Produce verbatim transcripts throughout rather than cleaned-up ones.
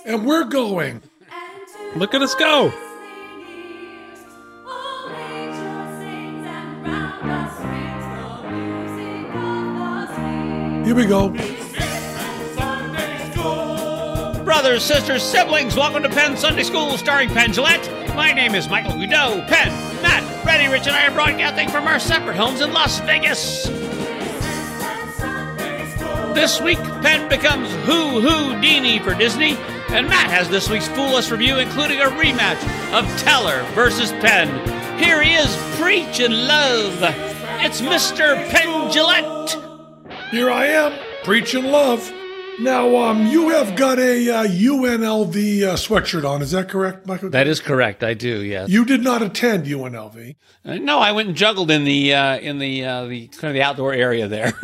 And we're going. Look at us go. Here we go. Brothers, sisters, siblings, welcome to Penn Sunday School starring Penn Jillette. My name is Michael Goudeau. Penn, Matt, Freddie, Rich, and I are broadcasting from our separate homes in Las Vegas. This week, Penn becomes Who Houdini for Disney, and Matt has this week's Fool Us review, including a rematch of Teller versus Penn. Here he is, Preach and Love. It's Mister Penn Jillette. Here I am, preaching love. Now, um, you have got a uh, U N L V uh, sweatshirt on. Is that correct, Michael? That is correct. I do. Yes. You did not attend U N L V. Uh, no, I went and juggled in the uh, in the uh, the kind of the outdoor area there.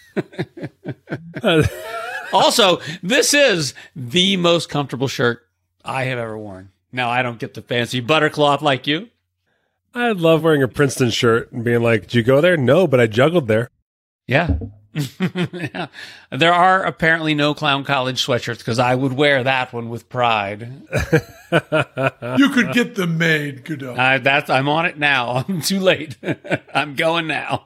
Also, this is the most comfortable shirt I have ever worn. Now, I don't get the fancy buttercloth like you. I love wearing a Princeton shirt and being like, "Did you go there?" No, but I juggled there. Yeah. Yeah. There are apparently no Clown College sweatshirts because I would wear that one with pride. You could get them made, Goudeau. Uh, that's, I'm on it now. I'm too late. I'm going now.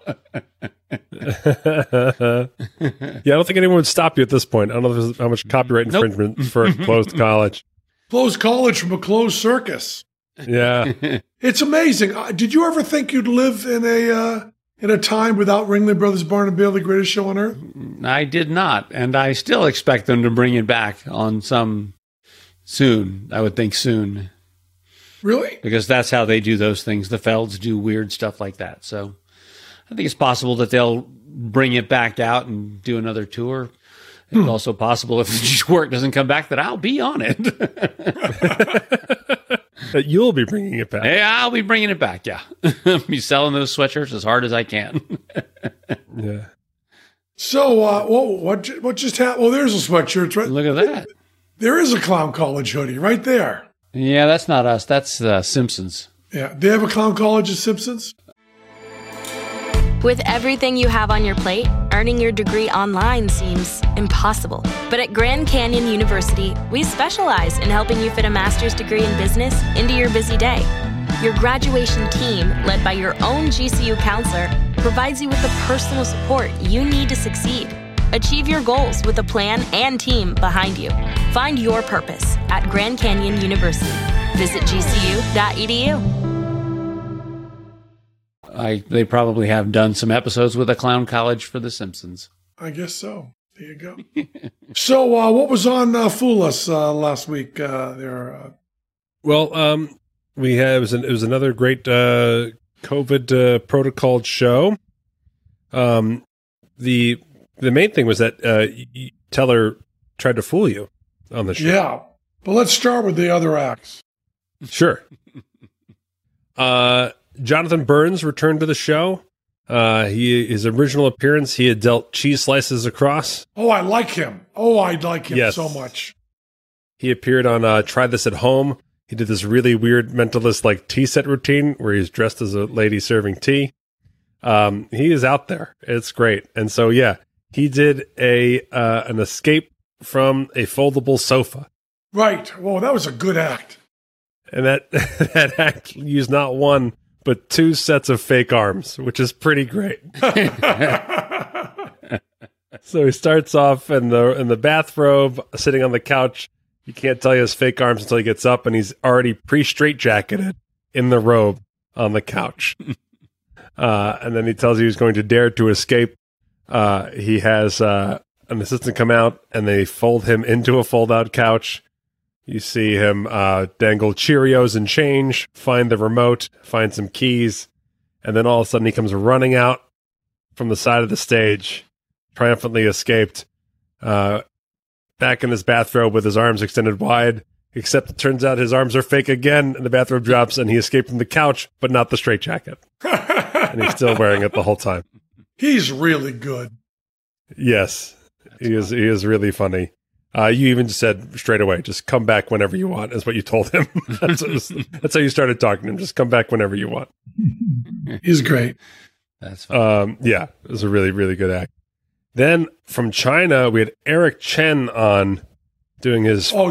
Yeah, I don't think anyone would stop you at this point. I don't know if there's how much copyright Nope. infringement for a closed college. Closed college from a closed circus. Yeah. It's amazing. Uh, Did you ever think you'd live in a uh, in a time without Ringling Brothers Barnum Bailey, the greatest show on earth? I did not, and I still expect them to bring it back on some soon. I would think soon, Really? because that's how they do those things. The Felds do weird stuff like that. So I think it's possible that they'll bring it back out and do another tour. It's Hmm. also possible if the work doesn't come back that I'll be on it. That you'll be bringing it back. Hey, I'll be bringing it back. Yeah, I'll be selling those sweatshirts as hard as I can. Yeah. So, uh, what what ju- what just happened? Well, there's a sweatshirt. Right? Look at that. There is a Clown College hoodie right there. Yeah, that's not us. That's uh, Simpsons. Yeah, they have a Clown College at Simpsons. With everything you have on your plate, earning your degree online seems impossible. But at Grand Canyon University, we specialize in helping you fit a master's degree in business into your busy day. Your graduation team, led by your own G C U counselor, provides you with the personal support you need to succeed. Achieve your goals with a plan and team behind you. Find your purpose at Grand Canyon University. Visit g c u dot e d u. I they probably have done some episodes with a Clown College for The Simpsons. I guess so. There you go. So, uh, what was on uh, Fool Us uh, last week? Uh, there. Uh, Well, um, we had it was, an, it was another great uh, COVID uh, protocol show. Um, the the main thing was that uh, y- y- Teller tried to fool you on the show. yeah, but let's start with the other acts. Sure. Uh, Jonathan Burns returned to the show. Uh, he his original appearance, he had dealt cheese slices across. Oh, I like him. Oh, I like him Yes. so much. He appeared on uh, Try This at Home. He did this really weird mentalist like tea set routine where he's dressed as a lady serving tea. Um, he is out there. It's great. And so, yeah, he did a uh, an escape from a foldable sofa. Right. Whoa, that was a good act. And that that act used not one, but two sets of fake arms, which is pretty great. So he starts off in the in the bathrobe, sitting on the couch. You can't tell he has fake arms until he gets up, and he's already pre-straitjacketed in the robe on the couch. Uh, and then he tells you he's going to dare to escape. Uh, he has uh, an assistant come out, and they fold him into a fold-out couch. You see him uh, dangle Cheerios and change, find the remote, find some keys, and then all of a sudden he comes running out from the side of the stage, triumphantly escaped, uh, back in his bathrobe with his arms extended wide, except it turns out his arms are fake again, and the bathrobe drops, and he escaped from the couch, but not the straitjacket. And he's still wearing it the whole time. He's really good. Yes, he is. He is really funny. Uh, you even just said straight away, just come back whenever you want, is what you told him. that's, what was, that's how you started talking to him. Just come back whenever you want. He's great. That's fine. Um, yeah, it was a really, really good act. Then from China, we had Eric Chen on doing his Oh, yeah.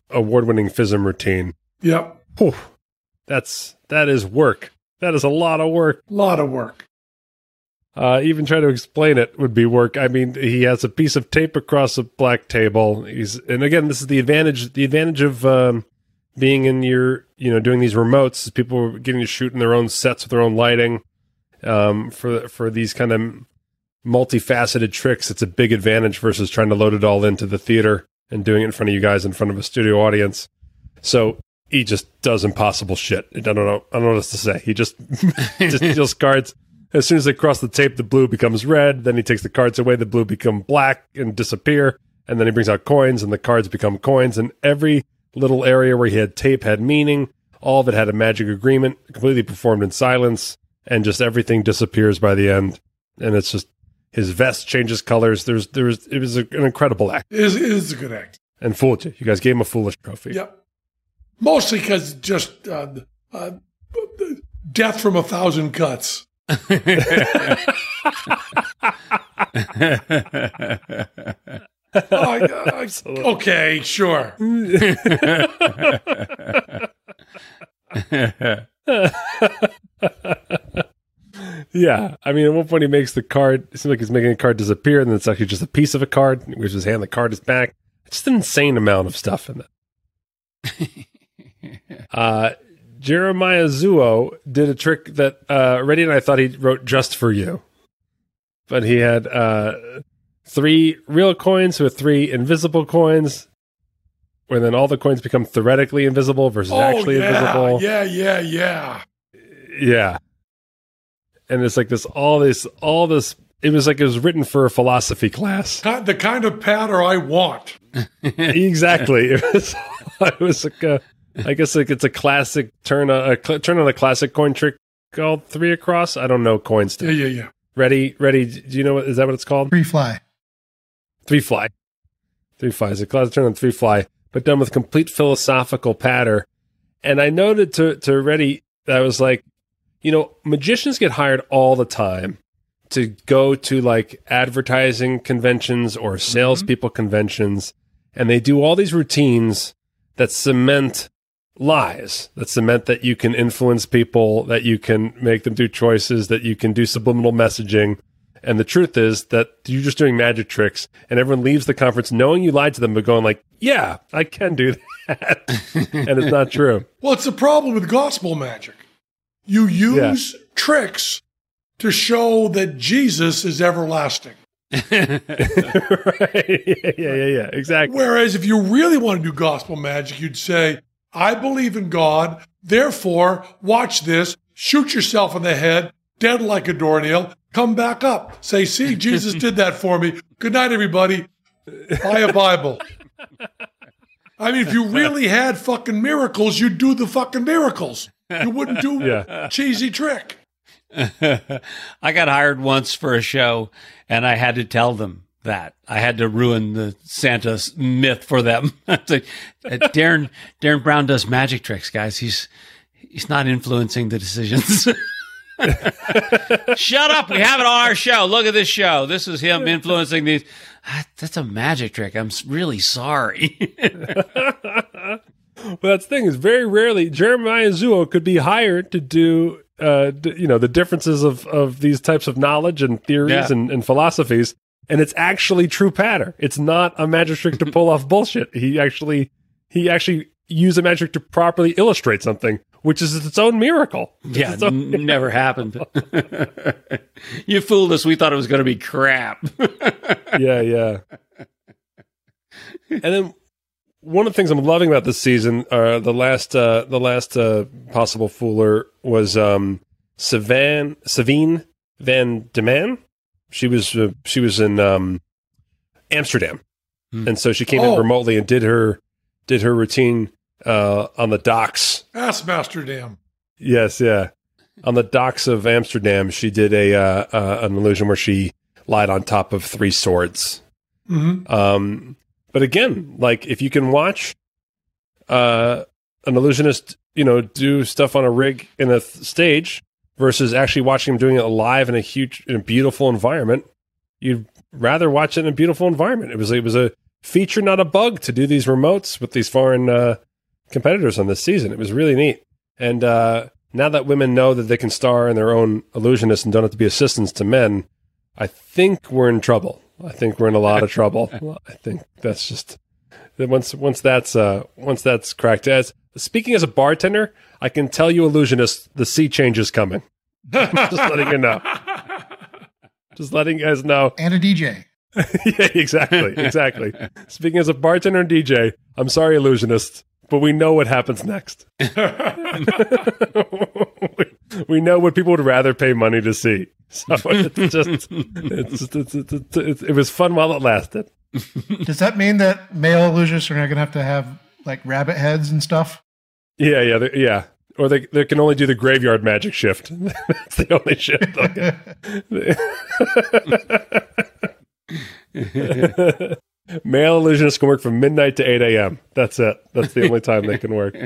award-winning F I S M routine. Yep. Whew, that's that is work. That is a lot of work. A lot of work. Uh, even trying to explain it would be work. I mean, he has a piece of tape across a black table. He's, and again, this is the advantage. The advantage of um, being in your, you know, doing these remotes is people are getting to shoot in their own sets with their own lighting. Um, for for these kind of multifaceted tricks, it's a big advantage versus trying to load it all into the theater and doing it in front of you guys in front of a studio audience. So he just does impossible shit. I don't know. I don't know what else to say. He just just deals cards. As soon as they cross the tape, the blue becomes red. Then he takes the cards away. The blue become black and disappear. And then he brings out coins, and the cards become coins. And every little area where he had tape had meaning. All of it had a magic agreement, completely performed in silence, and just everything disappears by the end. And it's just his vest changes colors. There's, there's, it was a, an incredible act. It is, it is a good act. And fooled you. You guys gave him a foolish trophy. Yep. Mostly because just uh, uh, death from a thousand cuts. oh, I, I, okay, sure. Yeah, I mean, at one point he makes the card. It seems like he's making a card disappear, and then it's actually just a piece of a card. He moves his hand, the card is back. It's just an insane amount of stuff in that. uh, Jeremiah Zuo did a trick that uh, Reddy and I thought he wrote just for you. But he had uh, three real coins with three invisible coins, where then all the coins become theoretically invisible versus oh, actually yeah, invisible. Yeah, yeah, yeah. Yeah. And it's like this, all this, all this, it was like it was written for a philosophy class. The kind of patter I want. Exactly. It was, it was like a, I guess like it's a classic turn on a cl- turn on a classic coin trick called three across. I don't know coin stuff. Yeah, yeah, yeah. Ready, ready. Do you know what is that? What it's called? Three fly. Three fly. Three fly is a classic turn on three fly, but done with complete philosophical patter. And I noted to to Ready that I was like, you know, magicians get hired all the time to go to like advertising conventions or salespeople mm-hmm. conventions, and they do all these routines that cement lies, that cement that you can influence people, that you can make them do choices, that you can do subliminal messaging. And the truth is that you're just doing magic tricks, and everyone leaves the conference knowing you lied to them, but going like, yeah, I can do that. And it's not true. Well, it's the problem with gospel magic. You use yeah. tricks to show that Jesus is everlasting. Right. Yeah, yeah, yeah, exactly. Whereas if you really want to do gospel magic, you'd say, I believe in God, therefore, watch this, shoot yourself in the head, dead like a doornail, come back up. Say, see, Jesus did that for me. Good night, everybody. Buy a Bible. I mean, if you really had fucking miracles, you'd do the fucking miracles. You wouldn't do yeah. a cheesy trick. I got hired once for a show, and I had to tell them that. I had to ruin the Santa myth for them. Darren Darren Brown does magic tricks, guys. He's he's not influencing the decisions. Shut up. We have it on our show. Look at this show. This is him influencing these. That's a magic trick. I'm really sorry. Well, that's the thing is very rarely Jeremiah Zuo could be hired to do, uh, d- you know, the differences of, of these types of knowledge and theories yeah. and, and philosophies. And it's actually true patter. It's not a magic trick to pull off bullshit. He actually, he actually used a magic trick to properly illustrate something, which is its own miracle. It's yeah, own n- never happened. You fooled us. We thought it was going to be crap. yeah, yeah. And then one of the things I'm loving about this season, uh, the last, uh, the last uh, possible fooler was um, Savan, Savine Van Diemen. She was uh, she was in um, Amsterdam, hmm. and so she came oh. in remotely and did her did her routine uh, on the docks. Ask Amsterdam. Yes, yeah, on the docks of Amsterdam, she did a uh, uh, an illusion where she lied on top of three swords. Mm-hmm. Um, but again, like if you can watch uh, an illusionist, you know, do stuff on a rig in a th- stage. Versus actually watching him doing it live in a huge, in a beautiful environment, you'd rather watch it in a beautiful environment. It was, it was a feature, not a bug, to do these remotes with these foreign uh, competitors on this season. It was really neat. And uh, now that women know that they can star in their own illusionists and don't have to be assistants to men, I think we're in trouble. I think we're in a lot of trouble. I think that's just once once that's uh, once that's cracked. As speaking as a bartender, I can tell you, illusionists, the sea change is coming. Just letting you know. Just letting you guys know. And a D J. Yeah, exactly, exactly. Speaking as a bartender and D J, I'm sorry, illusionists, but we know what happens next. We know what people would rather pay money to see. So it's just, it's, it's, it's, it's, it's, it was fun while it lasted. Does that mean that male illusionists are not going to have to have like rabbit heads and stuff? Yeah, yeah, they, yeah. Or they they can only do the graveyard magic shift. That's the only shift. Male illusionists can work from midnight to eight a.m. That's it. That's the only time they can work.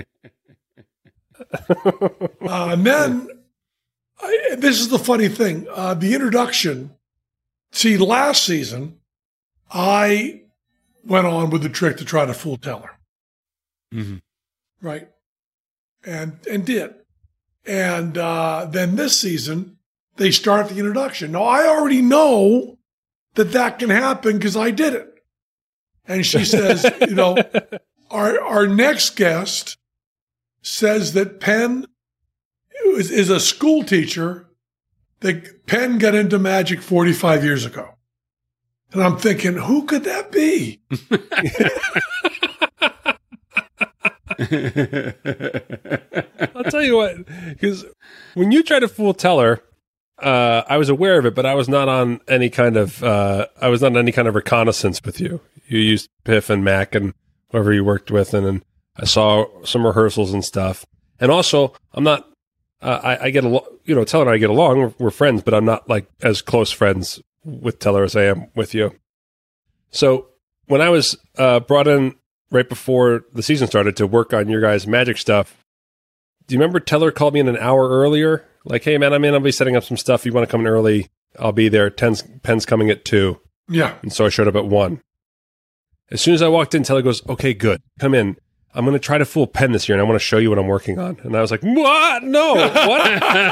uh, and then, I, this is the funny thing. Uh, the introduction, see, last season, I went on with the trick to try to fool Teller. Mm-hmm. Right? And and did. And uh, then this season, they start the introduction. Now, I already know that that can happen because I did it. And she says, you know, our our next guest says that Penn is, is a school teacher that Penn got into magic forty-five years ago. And I'm thinking, who could that be? I'll tell you what, because when you try to fool Teller, uh, I was aware of it, but I was not on any kind of uh, I was not on any kind of reconnaissance with you. You used Piff and Mac and whoever you worked with, and then I saw some rehearsals and stuff. And also, I'm not. Uh, I, I get along, you know, Teller and I get along. We're, we're friends, but I'm not like as close friends with Teller as I am with you. So when I was uh, brought in right before the season started to work on your guys' magic stuff, do you remember Teller called me in an hour earlier? Like, hey, man, I'm in. I'll be setting up some stuff. You want to come in early? I'll be there. Ten's, Penn's coming at two. Yeah. And so I showed up at one. As soon as I walked in, Teller goes, okay, good. Come in. I'm going to try to fool Penn this year, and I want to show you what I'm working on. And I was like, what? No. What?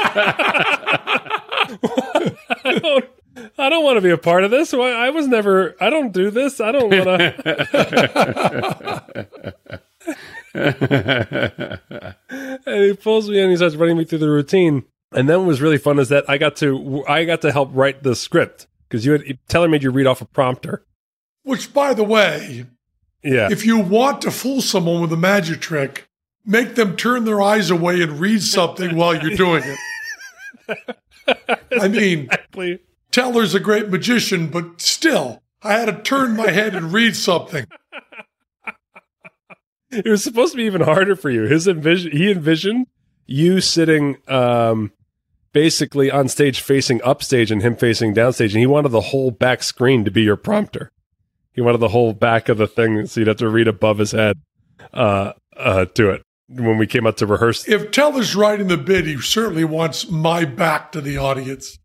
I don't. I don't want to be a part of this. I was never, I don't do this. I don't want to. And he pulls me in and he starts running me through the routine. And then what was really fun is that I got to, I got to help write the script because you had, Teller made you read off a prompter. Which, by the way, yeah, if you want to fool someone with a magic trick, make them turn their eyes away and read something while you're doing it. I mean, exactly. Teller's a great magician, but still, I had to turn my head and read something. It was supposed to be even harder for you. His envision, he envisioned you sitting um, basically on stage facing upstage and him facing downstage, and he wanted the whole back screen to be your prompter. He wanted the whole back of the thing, so you'd have to read above his head uh, uh, to it. When we came out to rehearse. If Teller's writing the bit, he certainly wants my back to the audience.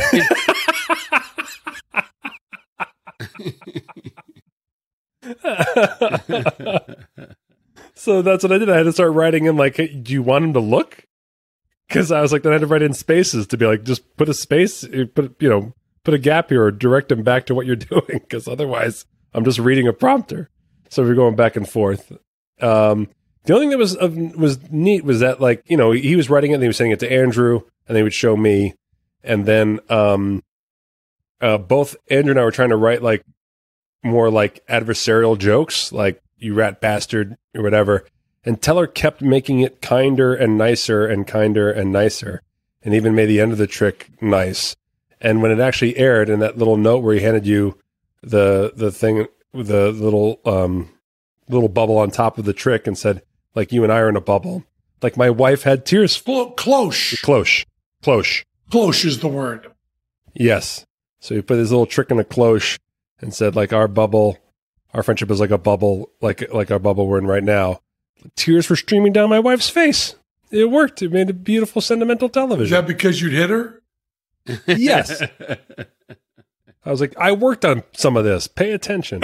So that's what I did. I had to start writing in like, hey, do you want him to look? Because I was like, then I had to write in spaces to be like, just put a space, put you know, put a gap here or direct him back to what you're doing. Because otherwise, I'm just reading a prompter. So we're going back and forth. Um, the only thing that was uh, was neat was that like, you know, he was writing it and he was sending it to Andrew and they would show me. And then um, uh, both Andrew and I were trying to write like more like adversarial jokes, like you rat bastard or whatever. And Teller kept making it kinder and nicer and kinder and nicer, and even made the end of the trick nice. And when it actually aired, in that little note where he handed you the the thing, the little um, little bubble on top of the trick, and said, like, you and I are in a bubble. Like my wife had tears. Clo- cloche. Cloche. Cloche. Cloche is the word. Yes. So he put his little trick in a cloche and said, like, our bubble, our friendship is like a bubble, like like our bubble we're in right now. Tears were streaming down my wife's face. It worked. It made a beautiful sentimental television. Is that because you'd hit her? Yes. I was like, I worked on some of this. Pay attention.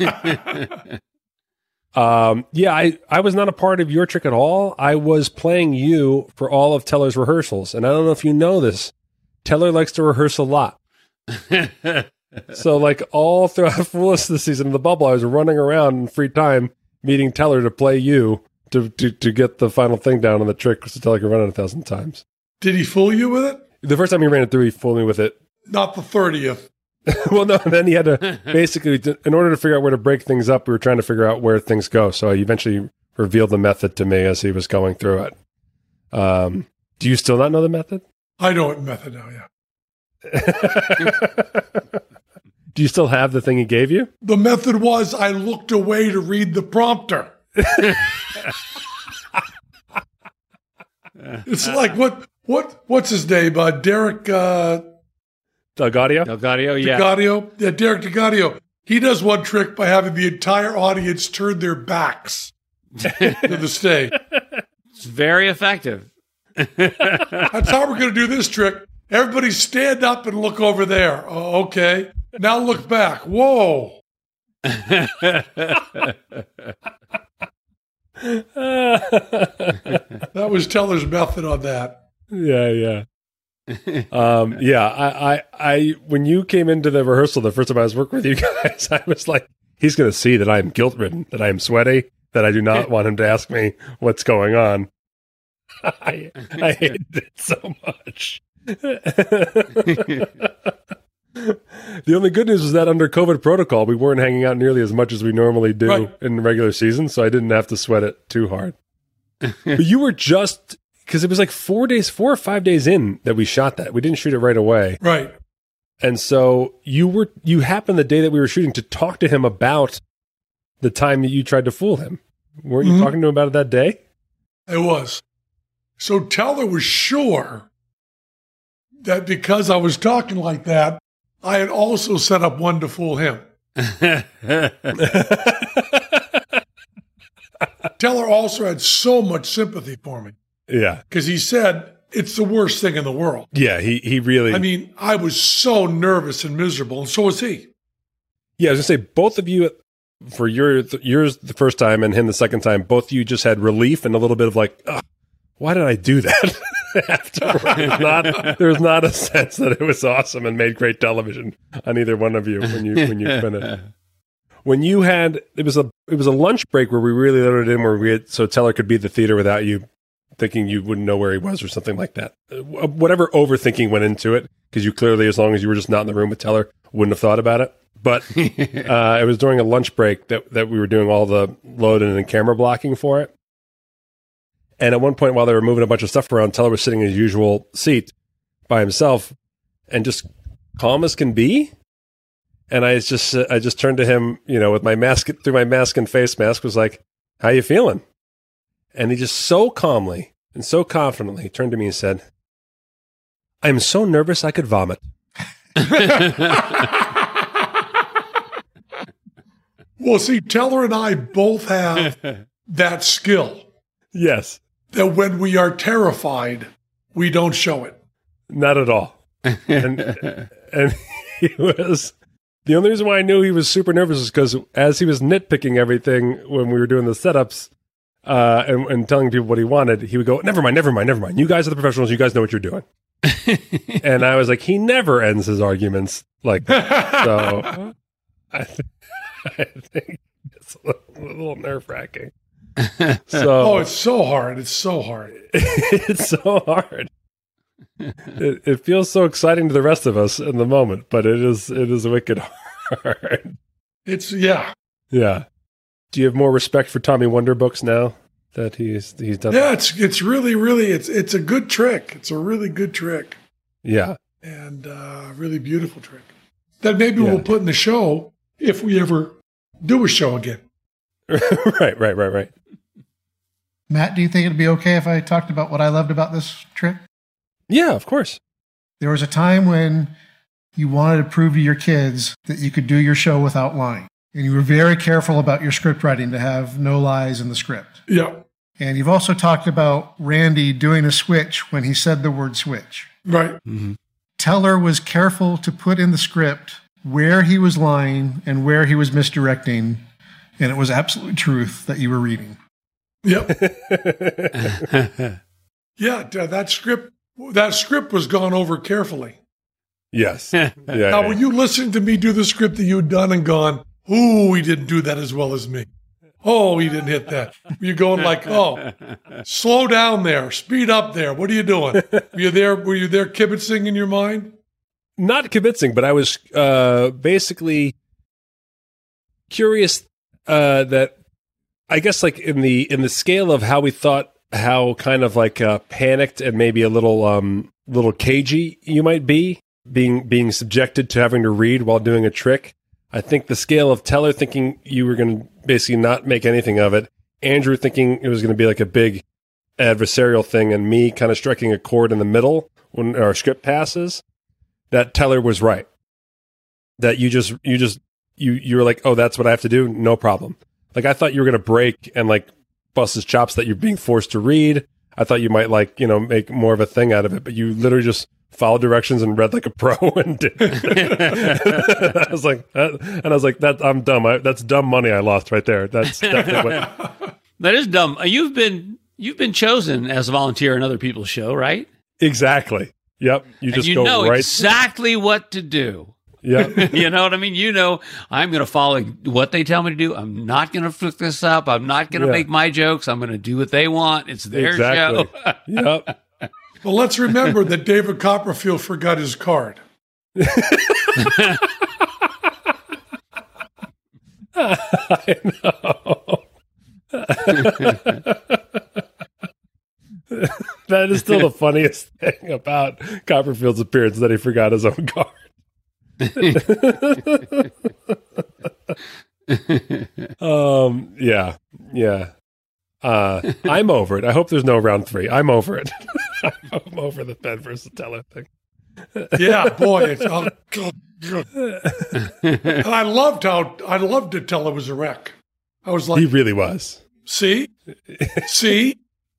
um, yeah, I, I was not a part of your trick at all. I was playing you for all of Teller's rehearsals. And I don't know if you know this. Teller likes to rehearse a lot. So like all throughout Foolish this season in the bubble, I was running around in free time meeting Teller to play you to, to, to get the final thing down on the trick so Teller could run it a thousand times. Did he fool you with it? The first time he ran it through, he fooled me with it. Not the thirtieth. Well, no, and then he had to basically, to, in order to figure out where to break things up, we were trying to figure out where things go. So he eventually revealed the method to me as he was going through it. Um, do you still not know the method? I know what method now, yeah. Do you still have the thing he gave you? The method was I looked away to read the prompter. It's like, what, what, what's his name? Uh, Derek... Uh, Delgadio? Delgadio, yeah. DeGadio? Yeah, Derek DeGadio. He does one trick by having the entire audience turn their backs to the stage. It's very effective. That's how we're going to do this trick. Everybody stand up and look over there. Oh, okay. Now look back. Whoa. That was Teller's method on that. Yeah, yeah. um, yeah, I, I, I, when you came into the rehearsal the first time I was working with you guys, I was like, he's going to see that I am guilt-ridden, that I am sweaty, that I do not want him to ask me what's going on. I, I hated it so much. The only good news was that under COVID protocol, we weren't hanging out nearly as much as we normally do right. in the regular season, so I didn't have to sweat it too hard. But you were just, because it was like four days, four or five days in that we shot that. We didn't shoot it right away. Right. And so you were, you happened the day that we were shooting to talk to him about the time that you tried to fool him. Weren't you mm-hmm. talking to him about it that day? It was. So Teller was sure that because I was talking like that, I had also set up one to fool him. Teller also had so much sympathy for me. Yeah. Because he said, it's the worst thing in the world. Yeah, he, he really... I mean, I was so nervous and miserable, and so was he. Yeah, I was going to say, both of you, for your, yours the first time and him the second time, both of you just had relief and a little bit of like, oh, why did I do that? Afterwards, not, there was not a sense that it was awesome and made great television on either one of you when you when you finished. When you had it was a it was a lunch break where we really loaded in where we had, so Teller could be at the theater without you thinking you wouldn't know where he was or something like that. Whatever overthinking went into it, because you clearly, as long as you were just not in the room with Teller, wouldn't have thought about it. But uh, it was during a lunch break that that we were doing all the loading and camera blocking for it. And at one point, while they were moving a bunch of stuff around, Teller was sitting in his usual seat by himself and just calm as can be. And I just I just turned to him, you know, with my mask, through my mask and face mask, was like, how you feeling? And he just so calmly and so confidently turned to me and said, I'm so nervous I could vomit. Well, see, Teller and I both have that skill. Yes. That when we are terrified, we don't show it. Not at all. And, and he was, the only reason why I knew he was super nervous is because as he was nitpicking everything when we were doing the setups uh, and, and telling people what he wanted, he would go, never mind, never mind, never mind. You guys are the professionals. You guys know what you're doing. And I was like, he never ends his arguments like that. So I, th- I think it's a little, a little nerve-wracking. So, oh, it's so hard. It's so hard. It's so hard. It, it feels so exciting to the rest of us in the moment, but it is it is wicked hard. It's yeah. Yeah. Do you have more respect for Tommy Wonder books now that he's he's done? Yeah, that? it's it's really really it's it's a good trick. It's a really good trick. Yeah. And uh really beautiful trick. That maybe yeah. we'll put in the show if we ever do a show again. Right, right, right, right. Matt, do you think it'd be okay if I talked about what I loved about this trick? Yeah, of course. There was a time when you wanted to prove to your kids that you could do your show without lying. And you were very careful about your script writing to have no lies in the script. Yeah. And you've also talked about Randy doing a switch when he said the word switch. Right. Mm-hmm. Teller was careful to put in the script where he was lying and where he was misdirecting, and it was absolute truth that you were reading. Yep. Yeah, that script that script was gone over carefully. Yes. Yeah, Now, yeah. when you listened to me do the script that you had done and gone, ooh, he didn't do that as well as me. Oh, he didn't hit that. You're going like, oh, slow down there, speed up there. What are you doing? Were you there? Were you there kibitzing in your mind? Not kibitzing, but I was uh, basically curious uh, that I guess like in the in the scale of how we thought how kind of like uh, panicked and maybe a little um, little cagey you might be being being subjected to having to read while doing a trick. I think the scale of Teller thinking you were going to basically not make anything of it, Andrew thinking it was going to be like a big adversarial thing, and me kind of striking a chord in the middle when our script passes, that Teller was right. That you just, you just, you, you were like, oh, that's what I have to do? No problem. Like, I thought you were going to break and like bust his chops that you're being forced to read. I thought you might like, you know, make more of a thing out of it, but you literally just followed directions and read like a pro and did. I was like, that, and I was like, that I'm dumb. I, that's dumb money I lost right there. That's definitely what. That is dumb. You've been you've been chosen as a volunteer in other people's show, right? Exactly. Yep. You And just you go know right. exactly what to do. Yep. You know what I mean? You know, I'm going to follow what they tell me to do. I'm not going to flip this up. I'm not going to Yeah. make my jokes. I'm going to do what they want. It's their Exactly. show. Yep. Well, let's remember that David Copperfield forgot his card. I know. That is still the funniest thing about Copperfield's appearance, that he forgot his own card. um. Yeah. Yeah. Uh. I'm over it. I hope there's no round three. I'm over it. I'm over the Penn versus Teller thing. Yeah, boy. It's, oh, God, God. And I loved how I loved to tell it was a wreck. I was like, He really was. see, see.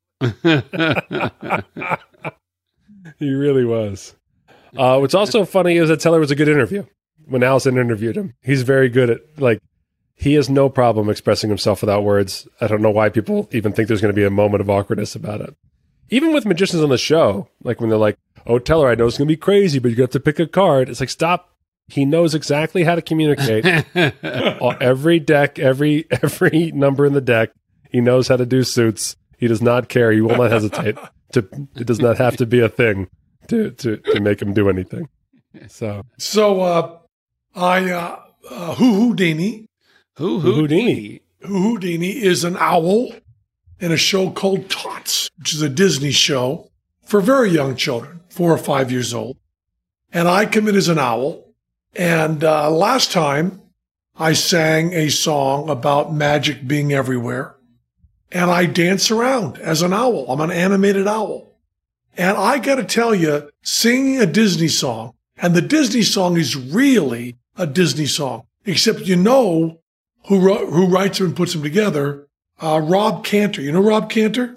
He really was. Uh, what's also funny is that Teller was a good interview. When Allison interviewed him, he's very good at, like, he has no problem expressing himself without words. I don't know why people even think there's going to be a moment of awkwardness about it. Even with magicians on the show, like when they're like, oh, Teller, I know it's going to be crazy, but you have to pick a card. It's like, stop. He knows exactly how to communicate. Every deck, every every number in the deck, he knows how to do suits. He does not care. He will not hesitate. To it does not have to be a thing to to, to make him do anything. So, So uh, I uh, uh, Hoo Houdini. Who Houdini. Hoo Houdini is an owl in a show called Tots, which is a Disney show for very young children, four or five years old. And I come in as an owl. And uh, last time I sang a song about magic being everywhere. And I dance around as an owl. I'm an animated owl. And I got to tell you, singing a Disney song, and the Disney song is really a Disney song, except you know who wrote, who writes them and puts them together, uh, Rob Cantor. You know Rob Cantor?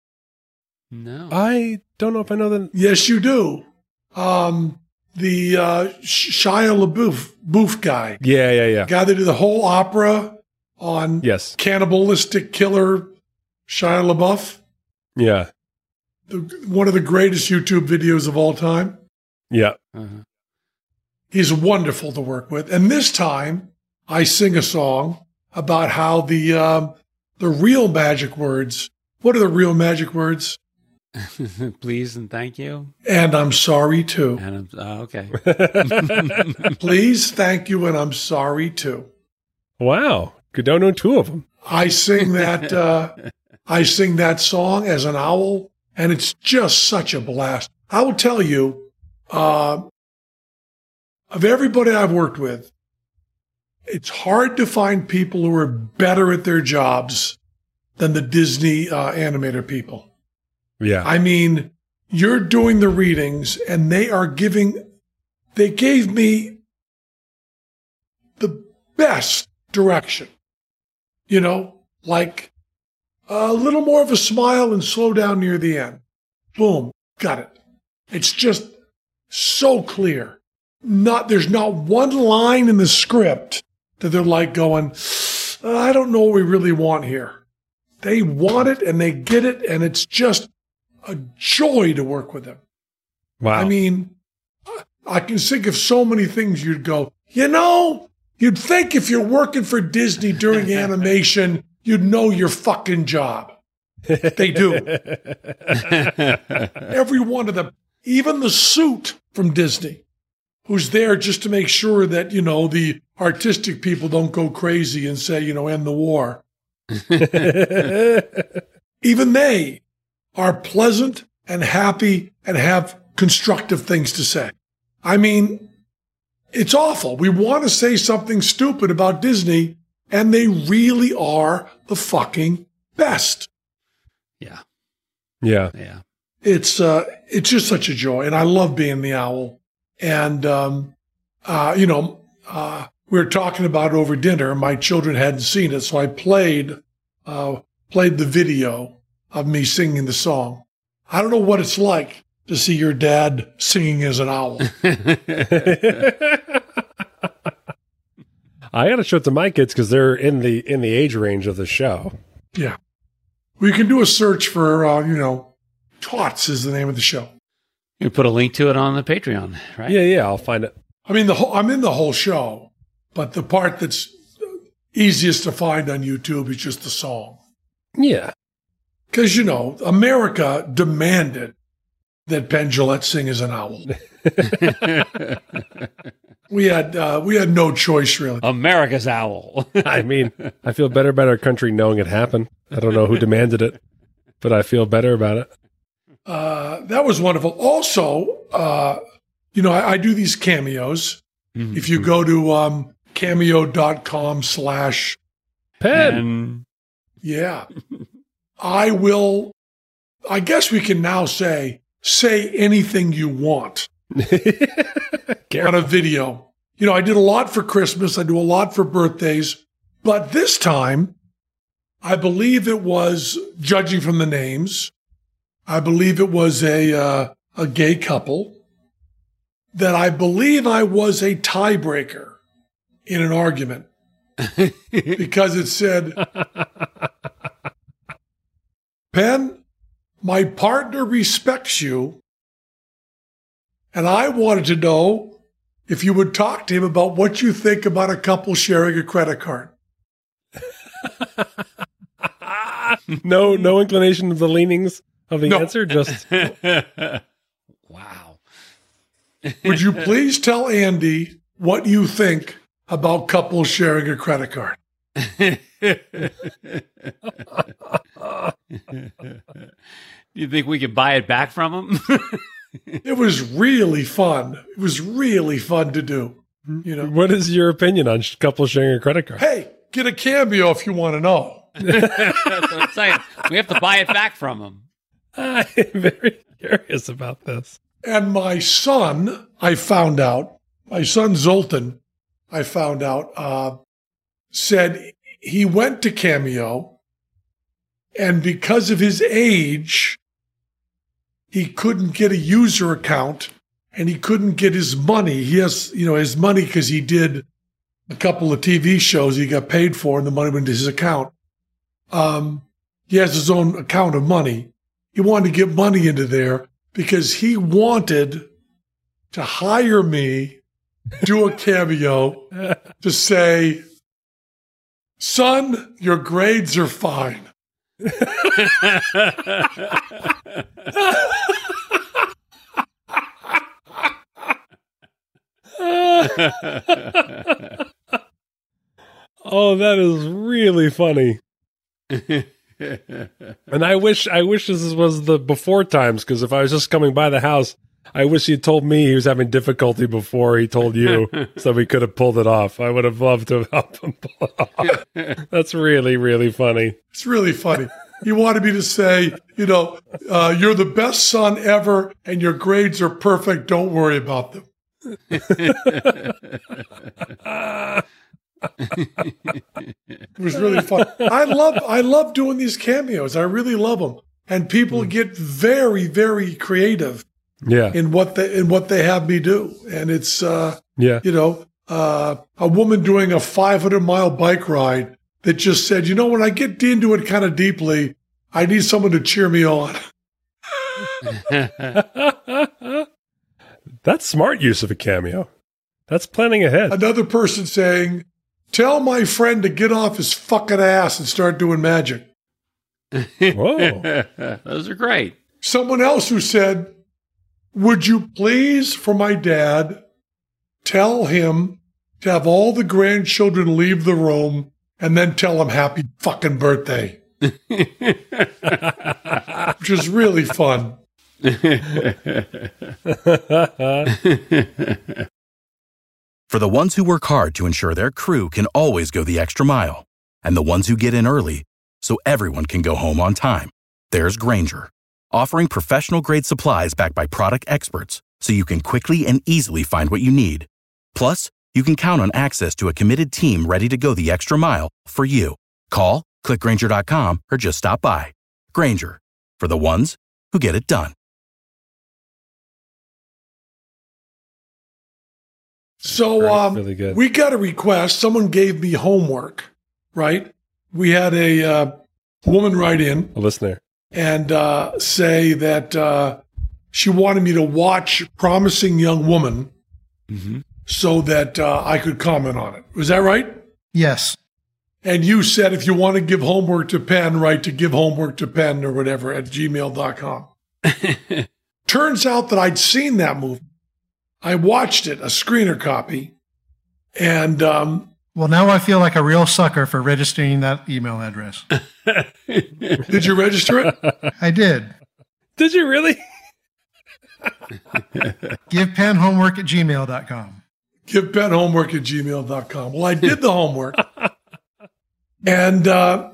No. I don't know if I know the. Yes, you do. Um, the uh, Shia LaBeouf Boof guy. Yeah, yeah, yeah. Guy that did the whole opera on Yes. cannibalistic killer Shia LaBeouf. Yeah. The, one of the greatest YouTube videos of all time. Yeah. Uh-huh. He's wonderful to work with. And this time, I sing a song about how the um, the real magic words. What are the real magic words? Please and thank you. And I'm sorry too. And I'm, oh, okay. Please, thank you, and I'm sorry too. Wow. Could don't know two of them. I sing that. Uh, I sing that song as an owl, and it's just such a blast. I will tell you, uh, of everybody I've worked with, it's hard to find people who are better at their jobs than the Disney uh, animator people. Yeah. I mean, you're doing the readings, and they are giving. They gave me the best direction. You know, like a little more of a smile and slow down near the end. Boom, got it. It's just so clear. not there's not one line in the script that they're like going, I don't know what we really want here. They want it and they get it, and it's just a joy to work with them. Wow. I mean, I can think of so many things you'd go, you know, you'd think if you're working for Disney during animation, you'd know your fucking job. They do. Every one of them, even the suit from Disney, who's there just to make sure that, you know, the artistic people don't go crazy and say, you know, end the war. Even they are pleasant and happy and have constructive things to say. I mean, it's awful. We want to say something stupid about Disney, and they really are the fucking best. Yeah. Yeah. Yeah. It's uh, it's just such a joy, and I love being the owl. And um, uh, you know, uh, we were talking about it over dinner. My children hadn't seen it, so I played uh, played the video of me singing the song. I don't know what it's like to see your dad singing as an owl. I got to show it to my kids because they're in the in the age range of the show. Yeah, we can do a search for uh, you know. Tots is the name of the show. You put a link to it on the Patreon, right? Yeah, yeah, I'll find it. I mean, the whole, I'm in the whole show, but the part that's easiest to find on YouTube is just the song. Yeah. Because, you know, America demanded that Penn Jillette sing as an owl. we had uh, we had no choice, really. America's owl. I mean, I feel better about our country knowing it happened. I don't know who demanded it, but I feel better about it. Uh, that was wonderful. Also, uh, you know, I, I do these cameos. Mm-hmm. If you go to um, cameo.com slash Penn. Yeah. I will, I guess we can now say, say anything you want on a video. You know, I did a lot for Christmas. I do a lot for birthdays. But this time, I believe it was, judging from the names, I believe it was a uh, a gay couple that I believe I was a tiebreaker in an argument because it said, Penn, my partner respects you, and I wanted to know if you would talk to him about what you think about a couple sharing a credit card. no, no inclination of the leanings of the No. answer. Just Wow. Would you please tell Andy what you think about couples sharing a credit card? You think we could buy it back from him? It was really fun. It was really fun to do. You know, what is your opinion on sh- couples sharing a credit card? hey, get a Cameo if you want to know. That's what I'm saying. We have to buy it back from him. I'm very curious about this. And my son, I found out, my son Zoltan, I found out, uh, said he went to Cameo, and because of his age, he couldn't get a user account, and he couldn't get his money. He has, you know, his money because he did a couple of T V shows he got paid for, and the money went to his account. Um, he has his own account of money. He wanted to get money into there because he wanted to hire me, do a Cameo to say, son, your grades are fine. Oh, that is really funny. And I wish I wish this was the before times, because if I was just coming by the house, I wish he told me he was having difficulty before he told you, so we could have pulled it off. I would have loved to have helped him pull it off. That's really, really funny. It's really funny. He wanted me to say, you know, uh, you're the best son ever, and your grades are perfect. Don't worry about them. It was really fun. I love I love doing these cameos. I really love them. And people get very, very creative Yeah. in what they in what they have me do, and it's uh, Yeah. you know uh, a woman doing a five hundred mile bike ride that just said, you know, when I get into it kind of deeply, I need someone to cheer me on. That's smart use of a cameo. That's planning ahead. Another person saying, tell my friend to get off his fucking ass and start doing magic. Whoa. Those are great. Someone else who said, would you please, for my dad, tell him to have all the grandchildren leave the room and then tell him happy fucking birthday. Which is really fun. For the ones who work hard to ensure their crew can always go the extra mile, and the ones who get in early so everyone can go home on time, there's Grainger, offering professional-grade supplies backed by product experts so you can quickly and easily find what you need. Plus, you can count on access to a committed team ready to go the extra mile for you. Call, click Grainger dot com, or just stop by. Grainger, for the ones who get it done. So Right, um, really good. we got a request. Someone gave me homework, right? We had a uh, woman write in A listener. and uh, say that uh, she wanted me to watch Promising Young Woman so that uh, I could comment on it. Was that right? Yes. And you said if you want to give homework to Penn, write to give homework to Penn or whatever at gmail dot com. Turns out that I'd seen that movie. I watched it, a screener copy, and um, Well, now I feel like a real sucker for registering that email address. did you register it? I did. Did you really? Give Penn homework at gmail dot com. Give Penn homework at gmail dot com. Well, I did the homework. And, uh,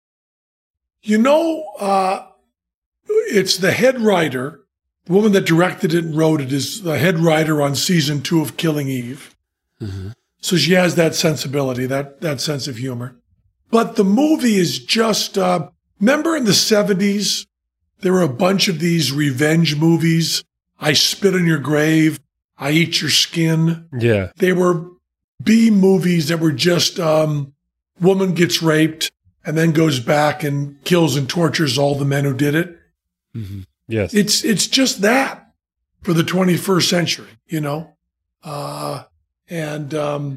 you know, uh, it's the head writer, the woman that directed it and wrote it is the head writer on season two of Killing Eve. Mm-hmm. So she has that sensibility, that, that sense of humor. But the movie is just, uh, remember in the seventies, there were a bunch of these revenge movies. I Spit on Your Grave. I Eat Your Skin. Yeah. They were B movies that were just, um, woman gets raped and then goes back and kills and tortures all the men who did it. Mm-hmm. Yes. It's it's just that for the twenty-first century, you know. Uh, and um,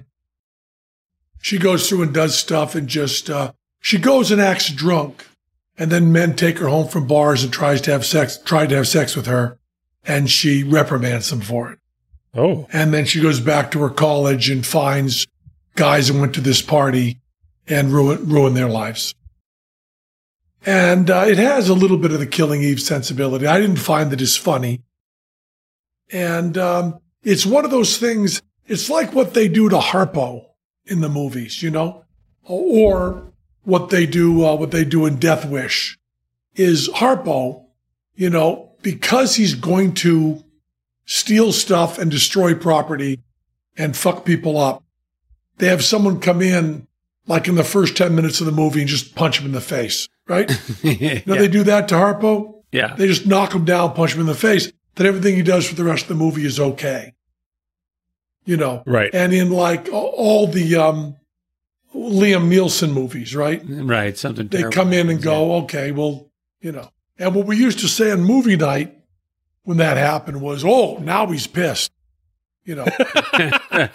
she goes through and does stuff and just uh, she goes and acts drunk, and then men take her home from bars and tries to have sex, tried to have sex with her, and she reprimands them for it. Oh. And then she goes back to her college and finds guys who went to this party and ruin ruin their lives. And uh, it has a little bit of the Killing Eve sensibility. I didn't find it as funny. And um, it's one of those things, it's like what they do to Harpo in the movies, you know, or what they do, uh, what they do in Death Wish is Harpo, you know, because he's going to steal stuff and destroy property and fuck people up. They have someone come in like in the first ten minutes of the movie and just punch him in the face, right? You know, Yeah. they do that to Harpo. Yeah. They just knock him down, punch him in the face. Then everything he does for the rest of the movie is okay. You know? Right. And in like all the um, Liam Neeson movies, right? Right. Something They terrible come in and happens, go, okay, well, you know. And what we used to say on movie night when that happened was, oh, now he's pissed. You know. Yeah.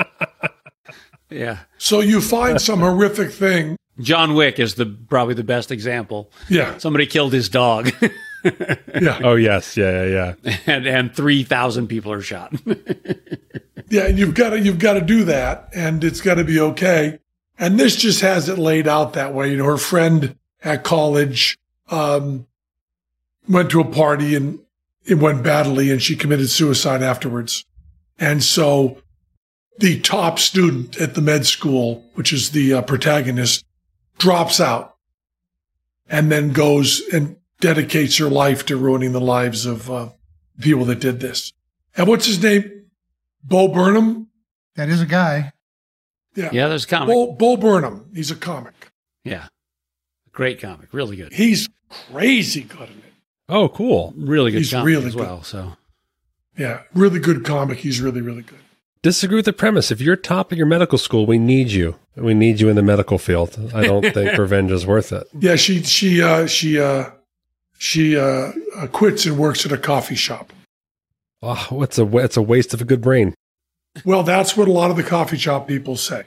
Yeah. So you find some horrific thing. John Wick is the probably the best example. Yeah. Somebody killed his dog, Yeah. Oh, yes. Yeah, yeah, yeah. and and three thousand people are shot. Yeah, and you've got to you've got to do that, and it's got to be okay. And this just has it laid out that way. You know, her friend at college um, went to a party and it went badly, and she committed suicide afterwards. And so the top student at the med school, which is the uh, protagonist, drops out and then goes and dedicates her life to ruining the lives of uh, people that did this. And what's his name? Bo Burnham? That is a guy. Yeah. Yeah, there's comic. Bo, Bo Burnham. He's a comic. Yeah, great comic, really good, He's crazy good at it. Oh, cool. really good He's comic really as good. well. So Yeah, really good comic. He's really, really good. Disagree with the premise. If you're top of your medical school, we need you. We need you in the medical field. I don't think revenge is worth it. Yeah, she she uh, she uh, she uh, quits and works at a coffee shop. Oh, what's a it's a waste of a good brain. Well, that's what a lot of the coffee shop people say.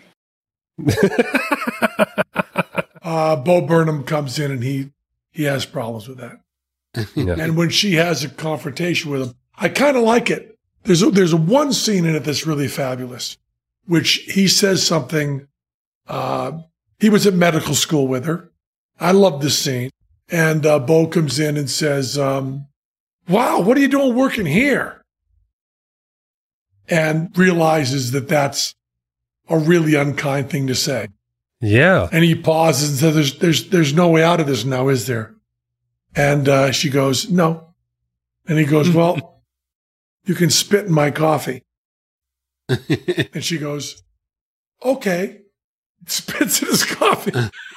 uh, Bo Burnham comes in and he he has problems with that. Yeah. And when she has a confrontation with him, I kind of like it. There's a, there's a one scene in it that's really fabulous, which he says something. Uh, he was at medical school with her. I love this scene. And uh, Bo comes in and says, um, wow, what are you doing working here? And realizes that that's a really unkind thing to say. Yeah. And he pauses and says, there's, there's, there's no way out of this now, is there? And uh, she goes, no. And he goes, well, you can spit in my coffee. And she goes, okay. Spits in his coffee.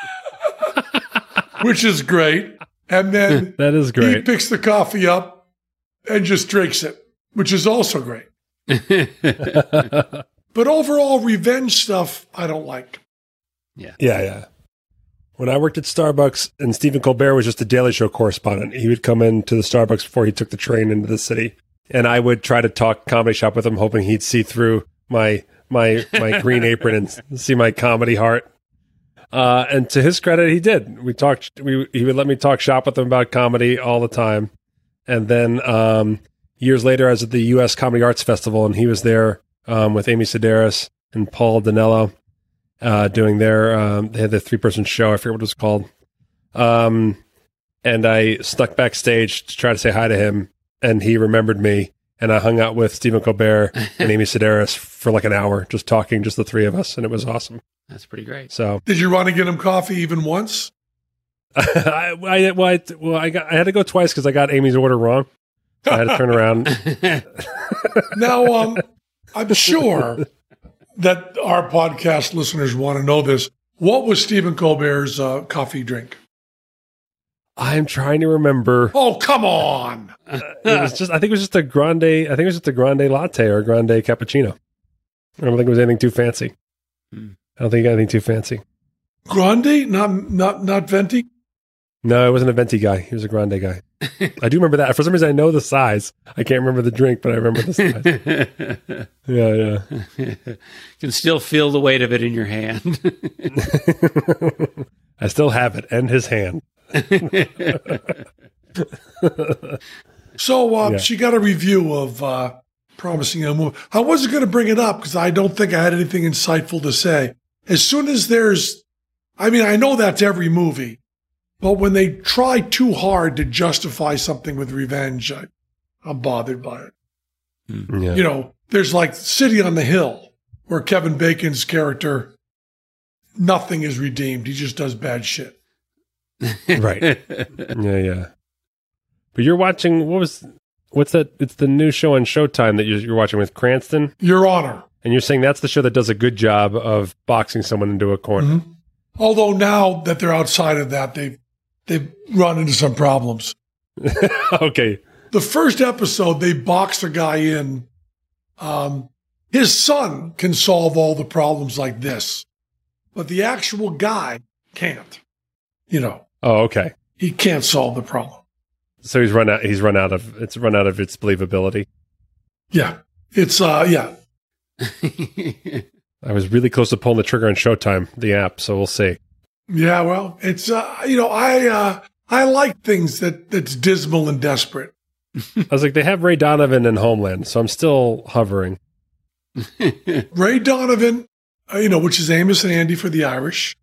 Which is great. And then that is great. He picks the coffee up and just drinks it, which is also great. But overall, revenge stuff, I don't like. Yeah. Yeah, yeah. When I worked at Starbucks and Stephen Colbert was just a Daily Show correspondent, he would come into the Starbucks before he took the train into the city. And I would try to talk comedy shop with him, hoping he'd see through my my my green apron and see my comedy heart. Uh, and to his credit, he did. We talked. We he would let me talk shop with him about comedy all the time. And then um, years later, I was at the U S Comedy Arts Festival, and he was there um, with Amy Sedaris and Paul Danello uh, doing their. Um, they had the three person show. I forget what it was called. Um, and I snuck backstage to try to say hi to him. And he remembered me, and I hung out with Stephen Colbert and Amy Sedaris for like an hour, just talking, just the three of us, and it was awesome. That's pretty great. So, did you run to get him coffee even once? I, I, well, I, well, I, got, I had to go twice because I got Amy's order wrong. So I had to turn around. Now, um, I'm sure that our podcast listeners want to know this. What was Stephen Colbert's uh, coffee drink? I'm trying to remember. Oh, come on. Uh, it was just, I think it was just a grande, I think it was just a grande latte or a grande cappuccino. I don't think it was anything too fancy. Hmm. I don't think he got anything too fancy. Grande? Not, not, not venti? No, it wasn't a venti guy. He was a grande guy. I do remember that. For some reason, I know the size. I can't remember the drink, but I remember the size. Yeah, yeah. You can still feel the weight of it in your hand. I still have it, and his hand. So uh, Yeah. she got a review of uh, Promising Young Woman. I wasn't going to bring it up because I don't think I had anything insightful to say. As soon as there's, I mean, I know that's every movie, but when they try too hard to justify something with revenge, I, I'm bothered by it. Yeah. You know, there's like City on the Hill, where Kevin Bacon's character, nothing is redeemed. He just does bad shit. Right. Yeah, yeah. But you're watching, what was, what's that? It's the new show on Showtime that you're, you're watching with Cranston. Your Honor. And you're saying that's the show that does a good job of boxing someone into a corner. Mm-hmm. Although now that they're outside of that, they've, they've run into some problems. Okay. The first episode, they box a guy in. Um, his son can solve all the problems like this, but the actual guy can't. You know, Oh, okay. he can't solve the problem. So he's run out. He's run out of. It's run out of its believability. Yeah, it's uh, yeah. I was really close to pulling the trigger on Showtime, the app. So we'll see. Yeah, well, it's uh, you know, I uh, I like things that that's dismal and desperate. I was like, they have Ray Donovan in Homeland, so I'm still hovering. Ray Donovan, uh, you know, which is Amos and Andy for the Irish.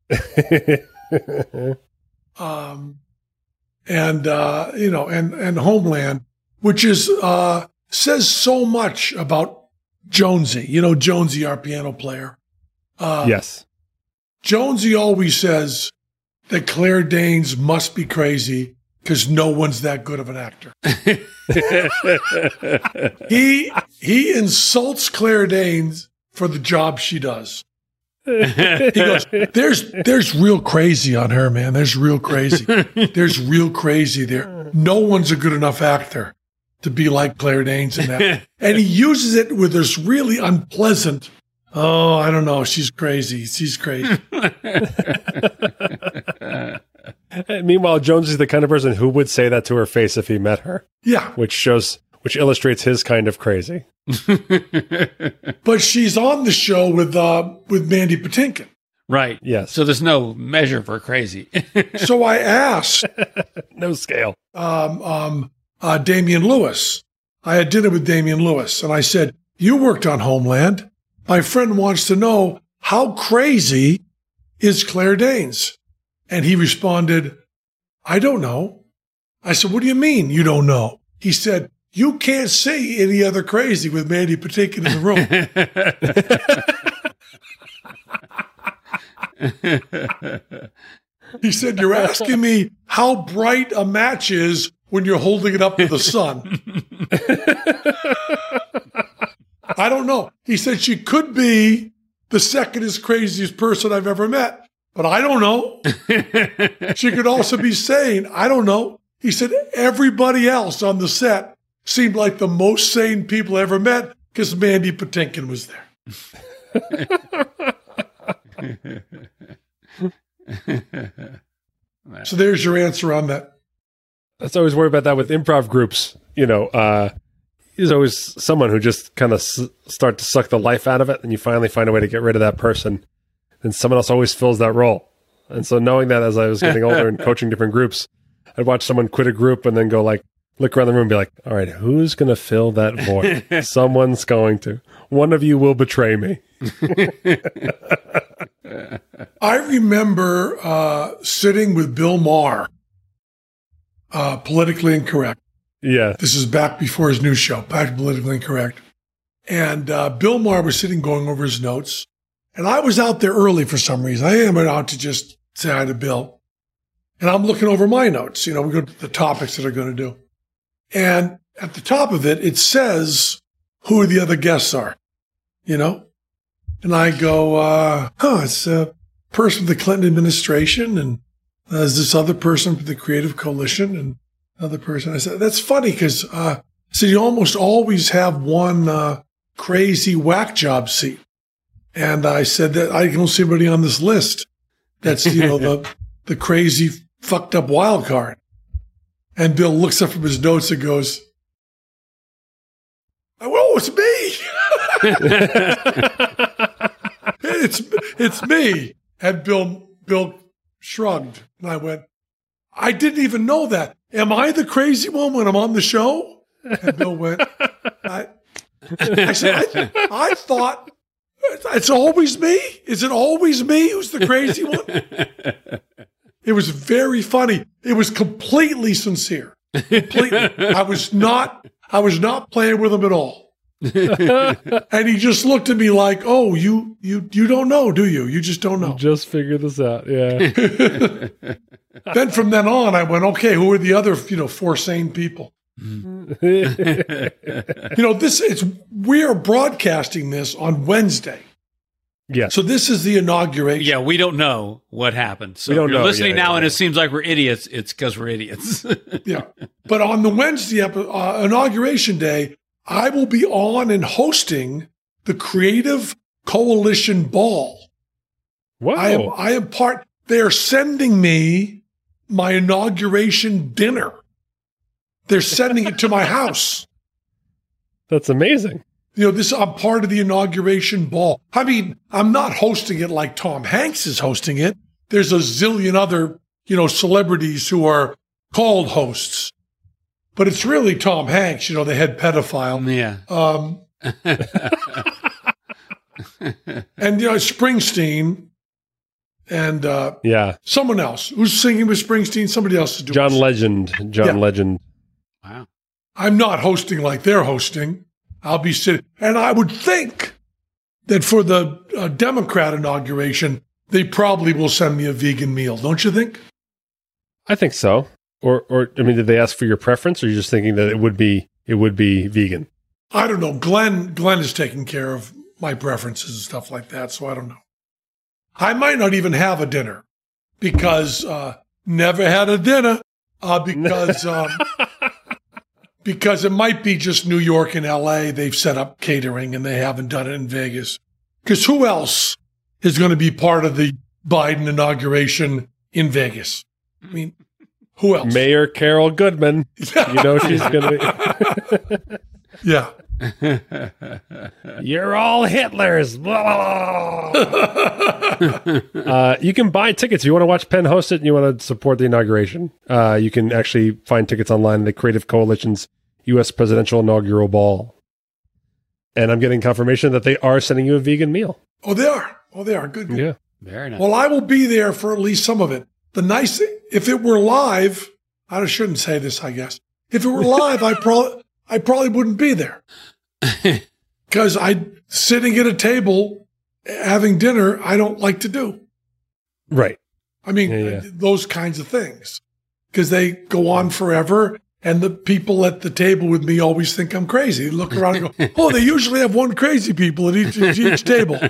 um, and uh, you know, and and Homeland, which is uh, says so much about Jonesy. You know, Jonesy, our piano player. Uh, Yes. Jonesy always says that Claire Danes must be crazy because no one's that good of an actor. he he insults Claire Danes for the job she does. He goes, there's there's real crazy on her, man. There's real crazy. There's real crazy there. No one's a good enough actor. to be like Claire Danes in that. And he uses it with this really unpleasant, oh, I don't know, she's crazy. She's crazy. And meanwhile, Jones is the kind of person who would say that to her face if he met her. Yeah. Which shows, which illustrates his kind of crazy. But she's on the show with uh, with Mandy Patinkin. Right. Yes. So there's no measure for crazy. So I asked No scale. um, um, uh, Damian Lewis. I had dinner with Damian Lewis, and I said, you worked on Homeland. My friend wants to know, how crazy is Claire Danes? And he responded, I don't know. I said, what do you mean you don't know? He said, you can't see any other crazy with Mandy Patinkin in the room. He said, you're asking me how bright a match is when you're holding it up to the sun. I don't know. He said she could be the second as craziest person I've ever met, but I don't know. She could also be sane. I don't know. He said everybody else on the set seemed like the most sane people I ever met because Mandy Patinkin was there. So there's your answer on that. That's always worried about that with improv groups. You know, uh, there's always someone who just kind of s- start to suck the life out of it, and you finally find a way to get rid of that person. And someone else always fills that role. And so knowing that as I was getting older and coaching different groups, I'd watch someone quit a group and then go like, look around the room and be like, all right, who's going to fill that void? Someone's going to. One of you will betray me. I remember uh, sitting with Bill Maher, uh, Politically Incorrect. Yeah. This is back before his new show, back to Politically Incorrect. And uh, Bill Maher was sitting going over his notes. And I was out there early for some reason. I am out to just say hi to Bill. And I'm looking over my notes. You know, we go to the topics that are going to do. And at the top of it, it says who the other guests are, you know? And I go, uh, huh, it's a person from the Clinton administration, and there's this other person from the Creative Coalition, and another person. I said, that's funny because uh, I said, you almost always have one uh, crazy whack job seat. And I said that I don't see anybody on this list that's, you know, the the crazy fucked up wild card. And Bill looks up from his notes and goes, oh, it's me. it's it's me. And Bill Bill shrugged. And I went, I didn't even know that. Am I the crazy one when I'm on the show? And Bill went, I, I said, I, I thought it's always me. Is it always me who's the crazy one? It was very funny. It was completely sincere. Completely. I was not, I was not playing with him at all. And he just looked at me like, oh, you, you, you don't know, do you? You just don't know. Just figure this out. Yeah. Then from then on, I went, okay, who are the other, you know, four sane people? You know, this, it's, we are broadcasting this on Wednesday. Yeah. So this is the inauguration. Yeah, we don't know what happened. So We don't if you're know, listening yeah, now yeah, and yeah. it seems like we're idiots, it's because we're idiots. Yeah. But on the Wednesday epi- uh, inauguration day, I will be on and hosting the Creative Coalition Ball. Wow. I am, I am part, they're sending me my inauguration dinner. They're sending it to my house. That's amazing. You know, this, I'm part of the inauguration ball. I mean, I'm not hosting it like Tom Hanks is hosting it. There's a zillion other, you know, celebrities who are called hosts. But it's really Tom Hanks, you know, the head pedophile. Yeah. Um, and, you know, Springsteen and uh, Yeah. someone else. Who's singing with Springsteen? Somebody else is doing John it. Legend. John Yeah. Legend. Wow. I'm not hosting like they're hosting. I'll be sitting. And I would think that for the uh, Democrat inauguration, they probably will send me a vegan meal. Don't you think? I think so. Or, or I mean, did they ask for your preference, or are you just thinking that it would be it would be vegan? I don't know. Glenn Glenn is taking care of my preferences and stuff like that, so I don't know. I might not even have a dinner because uh, never had a dinner uh, because um, because it might be just New York and L A. They've set up catering and they haven't done it in Vegas. Because who else is going to be part of the Biden inauguration in Vegas? I mean, who else? Mayor Carol Goodman. You know she's going to be. Yeah. You're all Hitlers. uh, you can buy tickets if you want to watch Penn host it and you want to support the inauguration. Uh, you can actually find tickets online at the Creative Coalition's U S Presidential Inaugural Ball. And I'm getting confirmation that they are sending you a vegan meal. Oh, they are. Oh, they are. Good. Yeah. Very nice. Well, I will be there for at least some of it. The nice thing, if it were live, I shouldn't say this, I guess. If it were live, I probably I probably wouldn't be there. Because I sitting at a table having dinner, I don't like to do. Right. I mean, Yeah, yeah. those kinds of things. Because they go on forever, and the people at the table with me always think I'm crazy. They look around and go, oh, they usually have one crazy people at each, each table.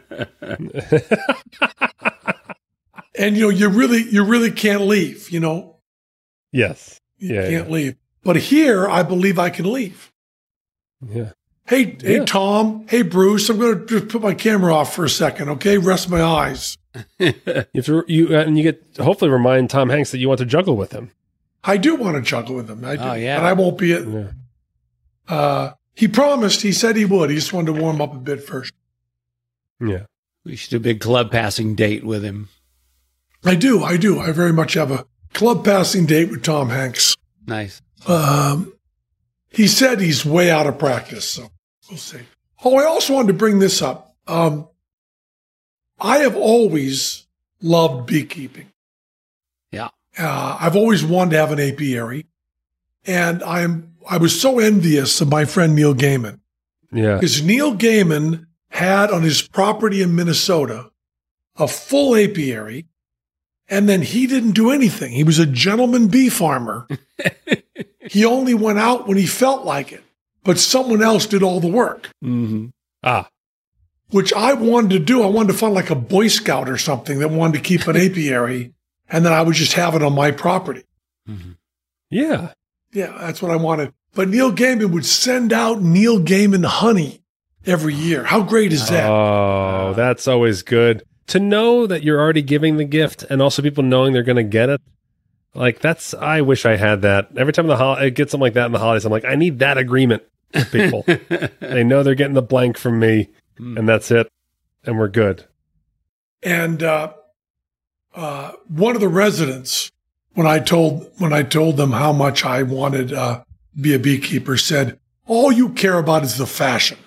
And, you know, you really, you really can't leave, you know? Yes. You Yeah, can't yeah. leave. But here, I believe I can leave. Yeah. Hey, hey, Yeah. Tom. Hey, Bruce. I'm going to just put my camera off for a second, okay? Rest my eyes. You have to, you, uh, and you get to hopefully remind Tom Hanks that you want to juggle with him. I do want to juggle with him. I do. Oh, yeah. But I won't be at. Yeah. Uh, he promised. He said he would. He just wanted to warm up a bit first. Yeah. We should do a big club passing date with him. I do. I do. I very much have a club passing date with Tom Hanks. Nice. Um, he said he's way out of practice, so we'll see. Oh, I also wanted to bring this up. Um, I have always loved beekeeping. Yeah. Uh, I've always wanted to have an apiary, and I'm I was so envious of my friend Neil Gaiman, Yeah. because Neil Gaiman had on his property in Minnesota a full apiary, and then he didn't do anything. He was a gentleman bee farmer. He only went out when he felt like it, but someone else did all the work, Mm-hmm. Ah. which I wanted to do. I wanted to find like a Boy Scout or something that wanted to keep an apiary, and then I would just have it on my property. Mm-hmm. Yeah. Yeah, that's what I wanted. But Neil Gaiman would send out Neil Gaiman honey every year. How great is that? Oh, that's always good. To know that you're already giving the gift and also people knowing they're going to get it. Like, that's, I wish I had that. Every time the hol- I get something like that in the holidays, I'm like, I need that agreement with people. They know they're getting the blank from me, and that's it. And we're good. And uh, uh, one of the residents, when I told when I told them how much I wanted to uh, be a beekeeper, said, "All you care about is the fashion."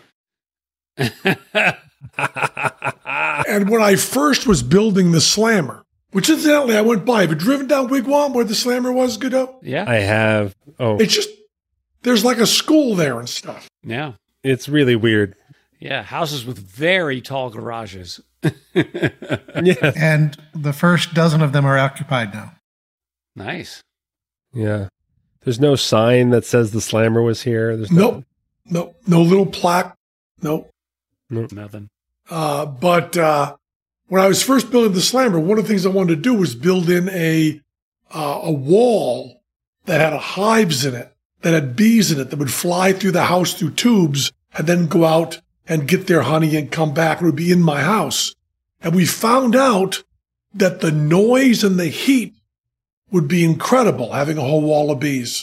And when I first was building the Slammer, which incidentally I went by, have you driven down Wigwam where the Slammer was, Godot? Yeah. I have, oh, It's just there's like a school there and stuff. yeah. it's really weird. Yeah. Houses with very tall garages. Yeah. And the first dozen of them are occupied now. Nice. Yeah. There's no sign that says the Slammer was here. There's Nope, no, no little plaque, nope. Nothing. Uh, but uh, when I was first building the Slammer, one of the things I wanted to do was build in a uh, a wall that had hives in it, that had bees in it, that would fly through the house through tubes and then go out and get their honey and come back. It would be in my house. And we found out that the noise and the heat would be incredible having a whole wall of bees.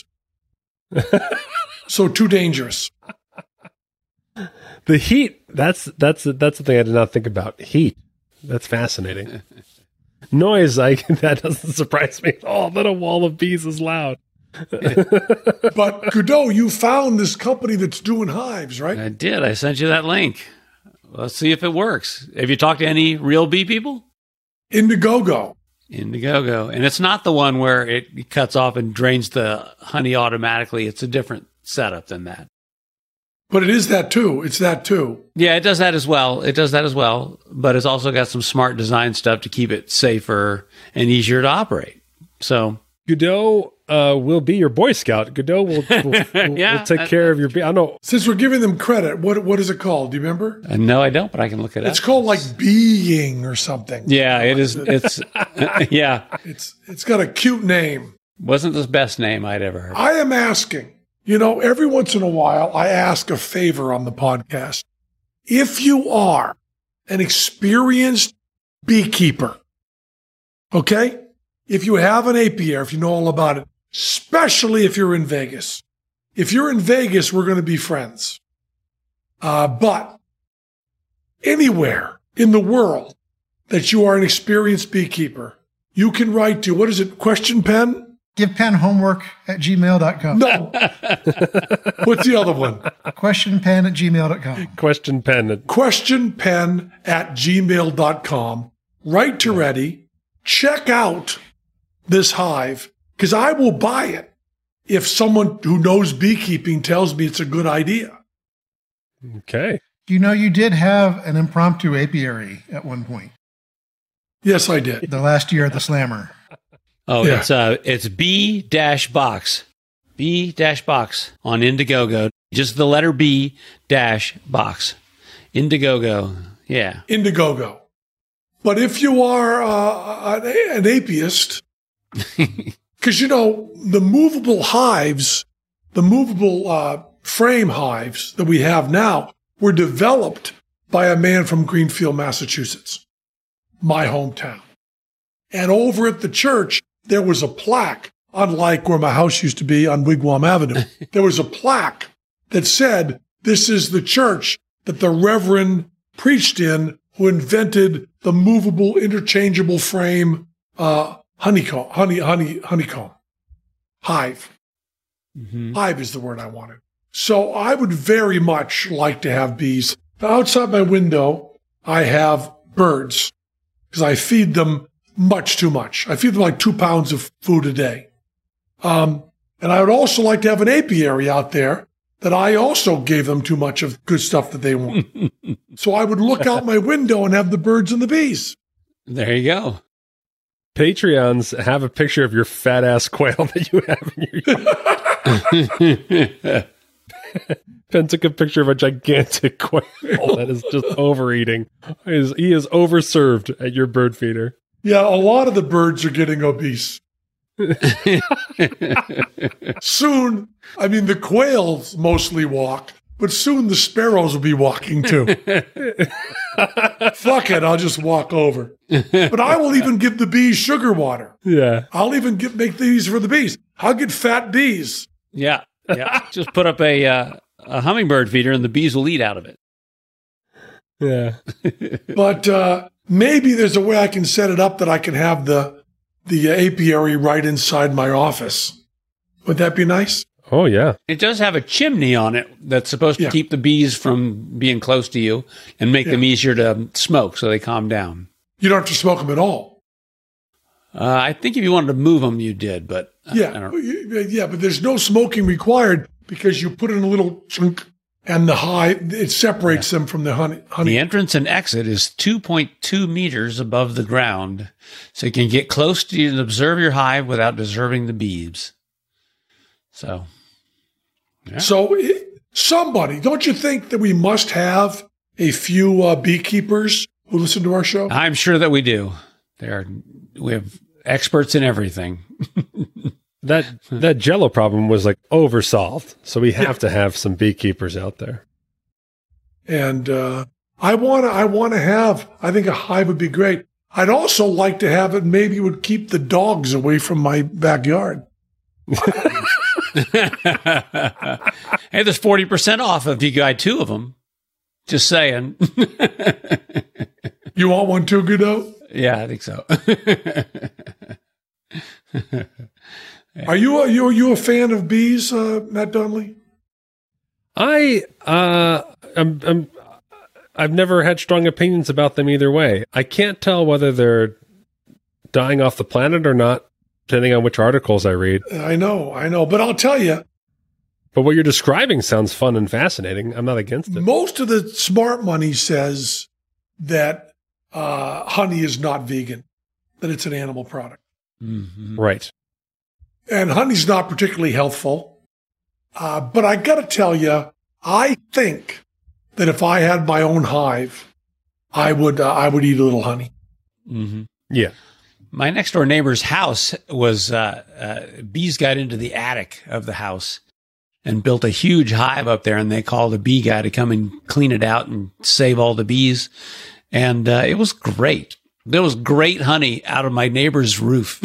So too dangerous. The heat, that's that's that's the thing I did not think about. Heat. That's fascinating. Noise, I that doesn't surprise me at all. That a wall of bees is loud. But Godot, you found this company that's doing hives, right? I did. I sent you that link. Let's see if it works. Have you talked to any real bee people? Indiegogo. Indiegogo. And it's not the one where it cuts off and drains the honey automatically. It's a different setup than that. But it is that too. It's that too. Yeah, it does that as well. It does that as well. But it's also got some smart design stuff to keep it safer and easier to operate. So Godot uh, will be your Boy Scout. Godot will, will, will, Yeah, will take that- care of your bee. I know. Since we're giving them credit, what what is it called? Do you remember? uh, no, I don't, but I can look it up. It's called like being or something. Yeah, it is. It's yeah. It's it's got a cute name. Wasn't the best name I'd ever heard. I am asking You know, every once in a while, I ask a favor on the podcast. If you are an experienced beekeeper, okay? If you have an apiary, if you know all about it, especially if you're in Vegas. If you're in Vegas, we're going to be friends. Uh, but anywhere in the world that you are an experienced beekeeper, you can write to, what is it, Question Pen? Give Penn homework at gmail dot com. No. What's the other one? Question Penn at gmail dot com. Question pen. Question Pen at gmail dot com. Write to Reddy. Check out this hive, because I will buy it if someone who knows beekeeping tells me it's a good idea. Okay. You know, you did have an impromptu apiary at one point. Yes, I did. The last year at the Slammer. Oh, Yeah. it's uh, it's B dash box, B dash box on Indiegogo. Just the letter B dash box, Indiegogo. Yeah, Indiegogo. But if you are uh, an, an apiist, because, you know, the movable hives, the movable uh, frame hives that we have now were developed by a man from Greenfield, Massachusetts, my hometown. And over at the church, there was a plaque, unlike where my house used to be on Wigwam Avenue. There was a plaque that said, this is the church that the Reverend preached in, who invented the movable, interchangeable frame uh, honeycomb, honey, honey, honeycomb, hive. mm-hmm. Hive is the word I wanted. So I would very much like to have bees. Outside my window, I have birds, because I feed them much too much. I feed them like two pounds of food a day. Um, and I would also like to have an apiary out there that I also gave them too much of good stuff that they want. So I would look out my window and have the birds and the bees. There you go. Patreons have a picture of your fat ass quail that you have in your yard. Penn took a picture of a gigantic quail that is just overeating. He is, he is overserved at your bird feeder. Yeah, a lot of the birds are getting obese. Soon, I mean, the quails mostly walk, but soon the sparrows will be walking too. Fuck it, I'll just walk over. But I will even give the bees sugar water. Yeah. I'll even get, make these for the bees. I'll get fat bees. Yeah, yeah. Just put up a uh, a hummingbird feeder, and the bees will eat out of it. Yeah. But uh, maybe there's a way I can set it up that I can have the the apiary right inside my office. Would that be nice? Oh, yeah. It does have a chimney on it that's supposed to Yeah. keep the bees from being close to you and make Yeah. them easier to smoke, so they calm down. You don't have to smoke them at all. Uh, I think if you wanted to move them, you did, but I- I Yeah, don't. yeah, but there's no smoking required because you put in a little chunk and the hive, it separates them from the honey. honey. The entrance and exit is two point two meters above the ground, so you can get close to you and observe your hive without disturbing the bees. So, yeah. So it, somebody, don't you think that we must have a few uh, beekeepers who listen to our show? I'm sure that we do. There, we have experts in everything. That that Jello problem was like oversolved. So we have to have some beekeepers out there. And uh, I want to I want to have, I think a hive would be great. I'd also like to have it, maybe it would keep the dogs away from my backyard. Hey, there's forty percent off if you buy two of them. Just saying. You want one too, Godot? Yeah, I think so. Are you a, you, are you a fan of bees, uh, Matt Donnelly? I uh I'm, I'm I've never had strong opinions about them either way. I can't tell whether they're dying off the planet or not, depending on which articles I read. I know, I know. But I'll tell you, But what you're describing sounds fun and fascinating. I'm not against it. most of the smart money says that uh, honey is not vegan, that it's an animal product. Mhm. Right. And honey's not particularly healthful. Uh, but I got to tell you, I think that if I had my own hive, I would uh, I would eat a little honey. Mhm. Yeah. My next door neighbor's house was uh, uh, bees got into the attic of the house, and built a huge hive up there, and they called a bee guy to come and clean it out and save all the bees. And uh, it was great. There was great honey out of my neighbor's roof.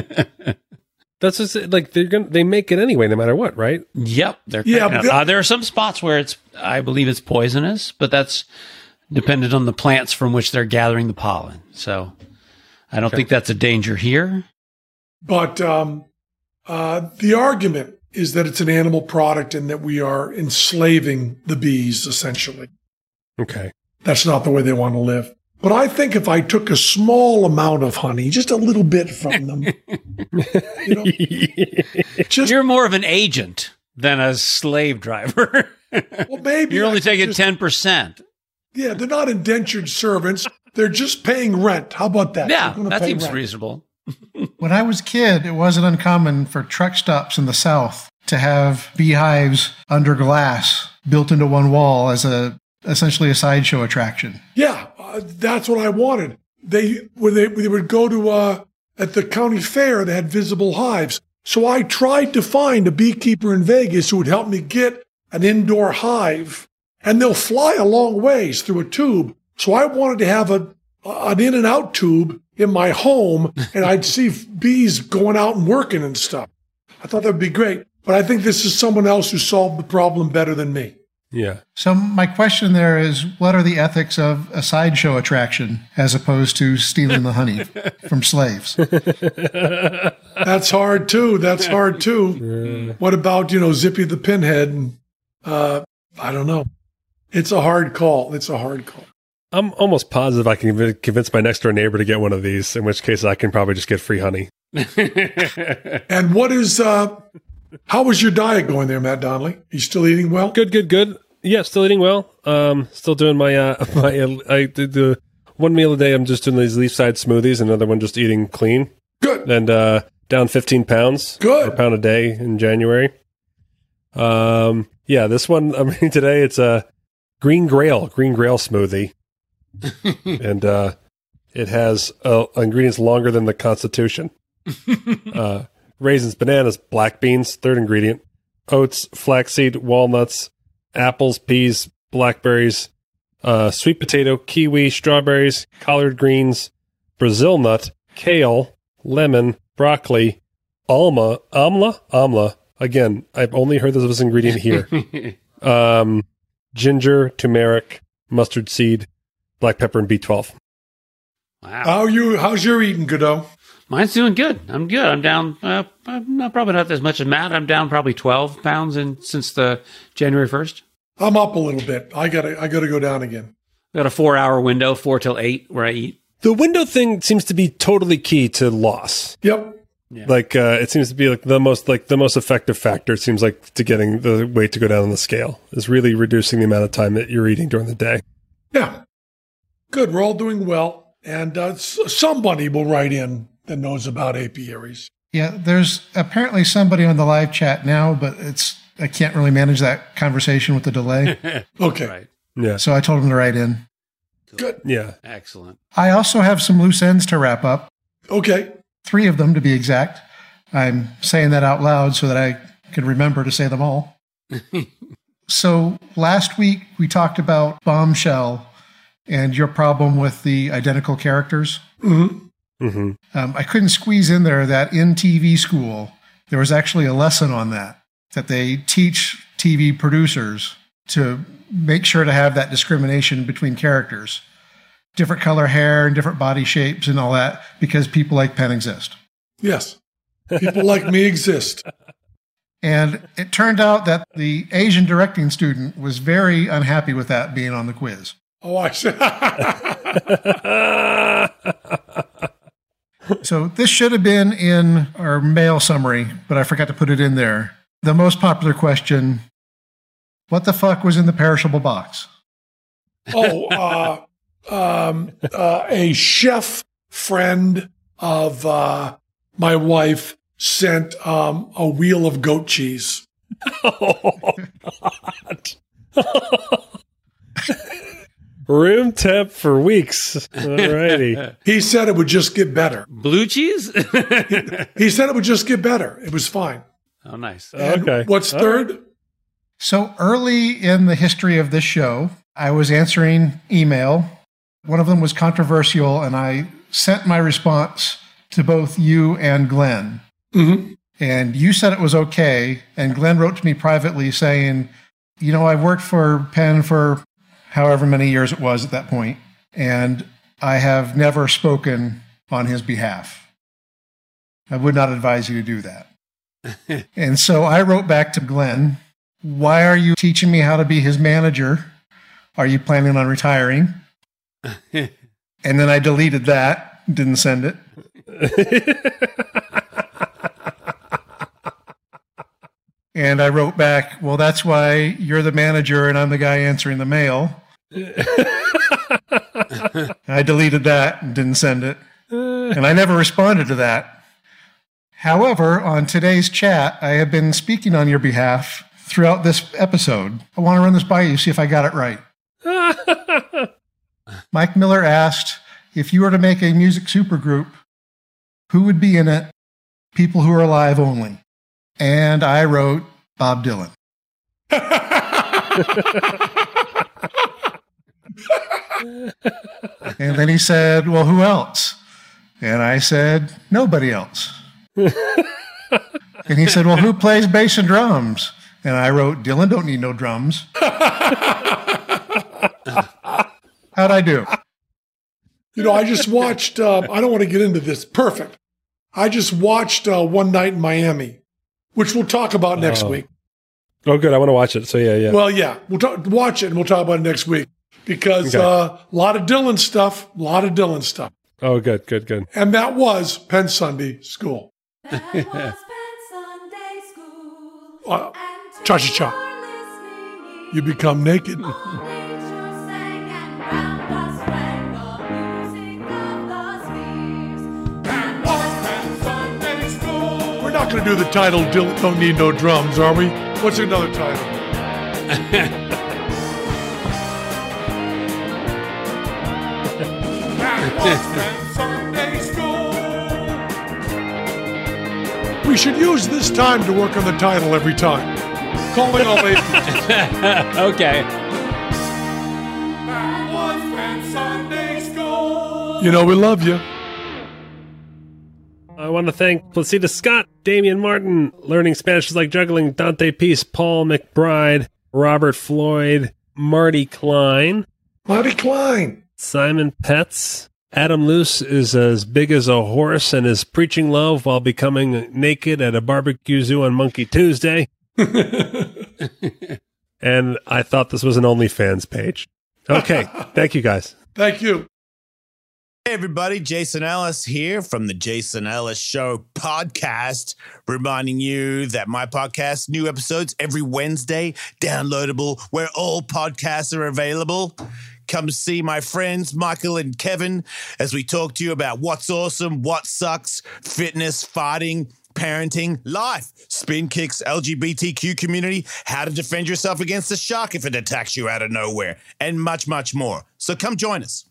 That's just like they're gonna they make it anyway, no matter what, right? Yep. They're Yeah, yeah, but- uh, there are some spots where it's, I believe it's poisonous, but that's dependent on the plants from which they're gathering the pollen. So I don't think that's a danger here. But um, uh, the argument is that it's an animal product and that we are enslaving the bees, essentially. Okay. That's not the way they want to live. But I think if I took a small amount of honey, just a little bit from them, you know, just You're more of an agent than a slave driver. well, maybe You're I only could taking just- ten percent. Yeah, they're not indentured servants. They're just paying rent. How about that? Yeah, They're gonna that pay seems rent. reasonable. When I was a kid, it wasn't uncommon for truck stops in the South to have beehives under glass built into one wall as a essentially a sideshow attraction. Yeah, uh, that's what I wanted. They when they, they would go to uh, at the county fair, they had visible hives. So I tried to find a beekeeper in Vegas who would help me get an indoor hive, and they'll fly a long ways through a tube. So I wanted to have a an in and out tube in my home, and I'd see bees going out and working and stuff. I thought that would be great, but I think this is someone else who solved the problem better than me. Yeah. So my question there is, what are the ethics of a sideshow attraction as opposed to stealing the honey from slaves? That's hard too. That's hard too. What about, you know, Zippy the Pinhead? And, uh, I don't know. It's a hard call. It's a hard call. I'm almost positive I can conv- convince my next door neighbor to get one of these, in which case I can probably just get free honey. And what is, uh, how was your diet going there, Matt Donnelly? You still eating well? Good, good, good. Yeah, still eating well. Um, still doing my, uh, my, uh, I did the one meal a day. I'm just doing these leaf side smoothies, another one just eating clean. Good. And, uh, down fifteen pounds. Good. Or a pound a day in January. Um, yeah, this one, I mean, today it's a green grail, green grail smoothie. And, uh, it has, uh, ingredients longer than the Constitution. uh, raisins, bananas, black beans, third ingredient, oats, flaxseed, walnuts, apples, peas, blackberries, uh, sweet potato, kiwi, strawberries, collard greens, Brazil nut, kale, lemon, broccoli, alma, amla, amla. Again, I've only heard this was an ingredient here. um, ginger, turmeric, mustard seed, black pepper, and B twelve. Wow. How are you, how's your eating, Godot? Mine's doing good. I'm good. I'm down, uh, I'm not, probably not as much as Matt. I'm down probably twelve pounds in, since the January first. I'm up a little bit. I gotta, I gotta go down again. Got a four hour window, four till eight, where I eat. The window thing seems to be totally key to loss. Yep. Yeah. Like, uh, it seems to be like the most, like the most effective factor. It seems like to getting the weight to go down on the scale is really reducing the amount of time that you're eating during the day. Yeah. Good. We're all doing well. And uh, s- somebody will write in that knows about apiaries. Yeah, there's apparently somebody on the live chat now, but it's I can't really manage that conversation with the delay. Okay. Right. Yeah. So I told him to write in. Good. Yeah. Excellent. I also have some loose ends to wrap up, Okay. three of them to be exact. I'm saying that out loud so that I can remember to say them all. So last week we talked about Bombshell and your problem with the identical characters. Mm-hmm. Mm-hmm. Um, I couldn't squeeze in there that in T V school, there was actually a lesson on that, that they teach T V producers to make sure to have that discrimination between characters, different color hair and different body shapes and all that, because people like Penn exist. Yes. People like me exist. And it turned out that the Asian directing student was very unhappy with that being on the quiz. Oh, I see. So this should have been in our mail summary, but I forgot to put it in there. The most popular question, what the fuck was in the perishable box? Oh, uh, um, uh, a chef friend of uh, my wife sent um, a wheel of goat cheese. Oh, God. Room temp for weeks. Alrighty. He said it would just get better. Blue cheese? He said it would just get better. It was fine. Oh, nice. And Okay. what's All third? So early in the history of this show, I was answering email. One of them was controversial, and I sent my response to both you and Glenn. Mm-hmm. And you said it was okay, and Glenn wrote to me privately saying, you know, I've worked for Penn for however many years it was at that point, and I have never spoken on his behalf. I would not advise you to do that. And so I wrote back to Glenn, why are you teaching me how to be his manager? Are you planning on retiring? And then I deleted that, didn't send it. And I wrote back, well, that's why you're the manager and I'm the guy answering the mail. I deleted that and didn't send it. And I never responded to that. However, on today's chat, I have been speaking on your behalf throughout this episode. I want to run this by you, see if I got it right. Mike Miller asked, if you were to make a music supergroup, who would be in it? People who are alive only. And I wrote Bob Dylan. And then he said, well, who else? And I said, nobody else. And he said, well, who plays bass and drums? And I wrote, Dylan don't need no drums. How'd I do? You know, I just watched, uh, I don't want to get into this. Perfect. I just watched uh, One Night in Miami, which we'll talk about next oh. week. Oh, good. I want to watch it. So, yeah, yeah. Well, yeah, we'll talk, watch it and we'll talk about it next week because Okay. uh, a lot of Dylan stuff, a lot of Dylan stuff. Oh, good, good, good. And that was Penn Sunday School. That was Penn Sunday School. Uh, And cha-cha-cha. to You become naked. nature sang and round us rang the music of the spheres. That was Penn Sunday School. We're not going to do the title, Dylan Don't Need No Drums, are we? What's another title? That was Penn Sunday School. We should use this time to work on the title every time. Calling all ages. Okay. That was Penn Sunday School. You know, we love you. I want to thank Placida Scott, Damian Martin, Learning Spanish is Like Juggling, Dante Peace, Paul McBride, Robert Floyd, Marty Klein, Marty Klein. Simon Petz. Adam Luce is as big as a horse and is preaching love while becoming naked at a barbecue zoo on Monkey Tuesday. And I thought this was an OnlyFans page. Okay. Thank you, guys. Thank you. Hey everybody, Jason Ellis here from the Jason Ellis Show podcast, reminding you that my podcast, new episodes every Wednesday, downloadable where all podcasts are available. Come see my friends Michael and Kevin as we talk to you about what's awesome, what sucks, fitness, fighting, parenting, life, spin kicks, L G B T Q community, how to defend yourself against a shark if it attacks you out of nowhere, and much, much more. So come join us.